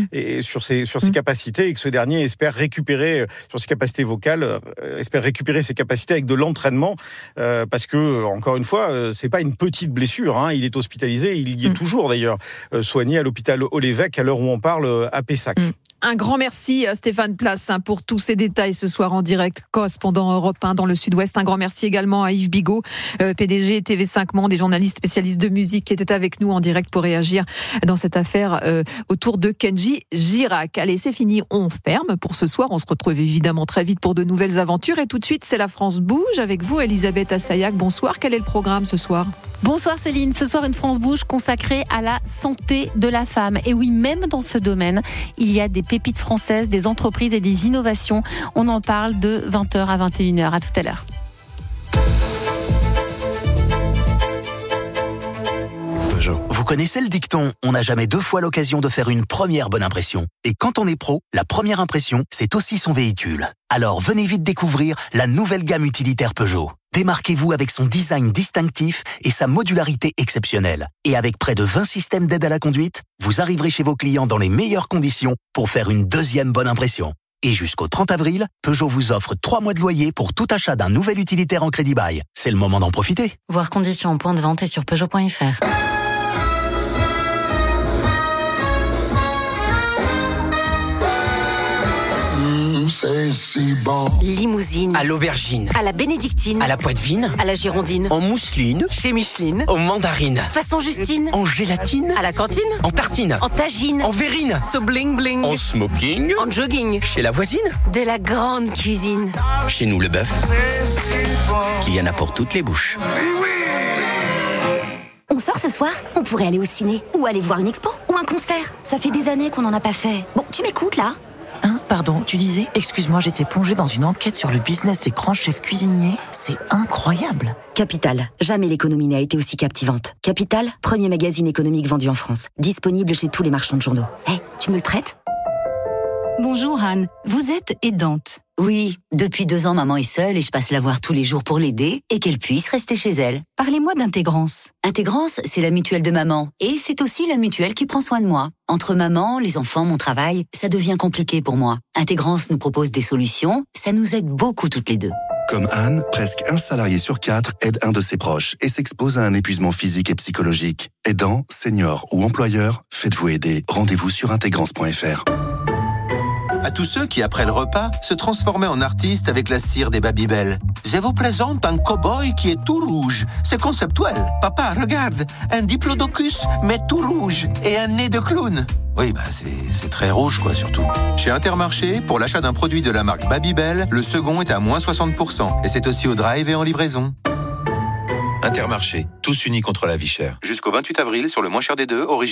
sur ses capacités, et que ce dernier espère récupérer sur ses capacités vocales, espère récupérer ses capacités avec de l'entraînement, parce que, encore une fois, c'est pas une petite blessure, il est hospitalisé, il y est toujours d'ailleurs, soigné à l'hôpital Olévêque à l'heure où on parle à Pessac. Un grand merci à Stéphane Place pour tous ces détails ce soir en direct, correspondant Europe 1 dans le Sud-Ouest. Un grand merci également à Yves Bigot, PDG TV5 Monde et journaliste spécialiste de musique, qui était avec nous en direct pour réagir dans cette affaire autour de Kenji Girac. Allez, c'est fini, on ferme pour ce soir. On se retrouve évidemment très vite pour de nouvelles aventures. Et tout de suite, c'est La France Bouge avec vous, Elisabeth Assayag. Bonsoir, quel est le programme ce soir ? Bonsoir Céline, ce soir une France Bouge consacrée à la santé de la femme. Et oui, même dans ce domaine, il y a des pépites françaises, des entreprises et des innovations. On en parle de 20h à 21h. À tout à l'heure. Peugeot. Vous connaissez le dicton « On n'a jamais deux fois l'occasion de faire une première bonne impression ». Et quand on est pro, la première impression, c'est aussi son véhicule. Alors venez vite découvrir la nouvelle gamme utilitaire Peugeot. Démarquez-vous avec son design distinctif et sa modularité exceptionnelle. Et avec près de 20 systèmes d'aide à la conduite, vous arriverez chez vos clients dans les meilleures conditions pour faire une deuxième bonne impression. Et jusqu'au 30 avril, Peugeot vous offre 3 mois de loyer pour tout achat d'un nouvel utilitaire en crédit bail. C'est le moment d'en profiter. Voir conditions en point de vente et sur Peugeot.fr. C'est si bon. Limousine. À l'aubergine. À la bénédictine. À la poitevine. À la girondine. En mousseline. Chez Micheline. En mandarine. Façon Justine. En gélatine. À la cantine. En tartine. En tagine. En verrine. So bling bling. En smoking. En jogging. Chez la voisine. De la grande cuisine. Chez nous, le bœuf. Il y en a pour toutes les bouches. On sort ce soir? On pourrait aller au ciné. Ou aller voir une expo. Ou un concert. Ça fait des années qu'on n'en a pas fait. Bon, tu m'écoutes là? Hein, pardon, tu disais? Excuse-moi, j'étais plongée dans une enquête sur le business des grands chefs cuisiniers. C'est incroyable. Capital. Jamais l'économie n'a été aussi captivante. Capital, premier magazine économique vendu en France. Disponible chez tous les marchands de journaux. Tu me le prêtes? Bonjour Anne, vous êtes aidante. Oui, depuis 2 ans, maman est seule et je passe la voir tous les jours pour l'aider et qu'elle puisse rester chez elle. Parlez-moi d'Intégrance. Intégrance, c'est la mutuelle de maman. Et c'est aussi la mutuelle qui prend soin de moi. Entre maman, les enfants, mon travail, ça devient compliqué pour moi. Intégrance nous propose des solutions, ça nous aide beaucoup toutes les deux. Comme Anne, presque un salarié sur 4 aide un de ses proches et s'expose à un épuisement physique et psychologique. Aidant, senior ou employeur, faites-vous aider. Rendez-vous sur intégrance.fr. À tous ceux qui, après le repas, se transformaient en artistes avec la cire des Babybel. Je vous présente un cow-boy qui est tout rouge. C'est conceptuel. Papa, regarde, un diplodocus, mais tout rouge, et un nez de clown. Oui, c'est très rouge, quoi, surtout. Chez Intermarché, pour l'achat d'un produit de la marque Babybel, le second est à moins 60%. Et c'est aussi au drive et en livraison. Intermarché, tous unis contre la vie chère. Jusqu'au 28 avril, sur le moins cher des deux, origine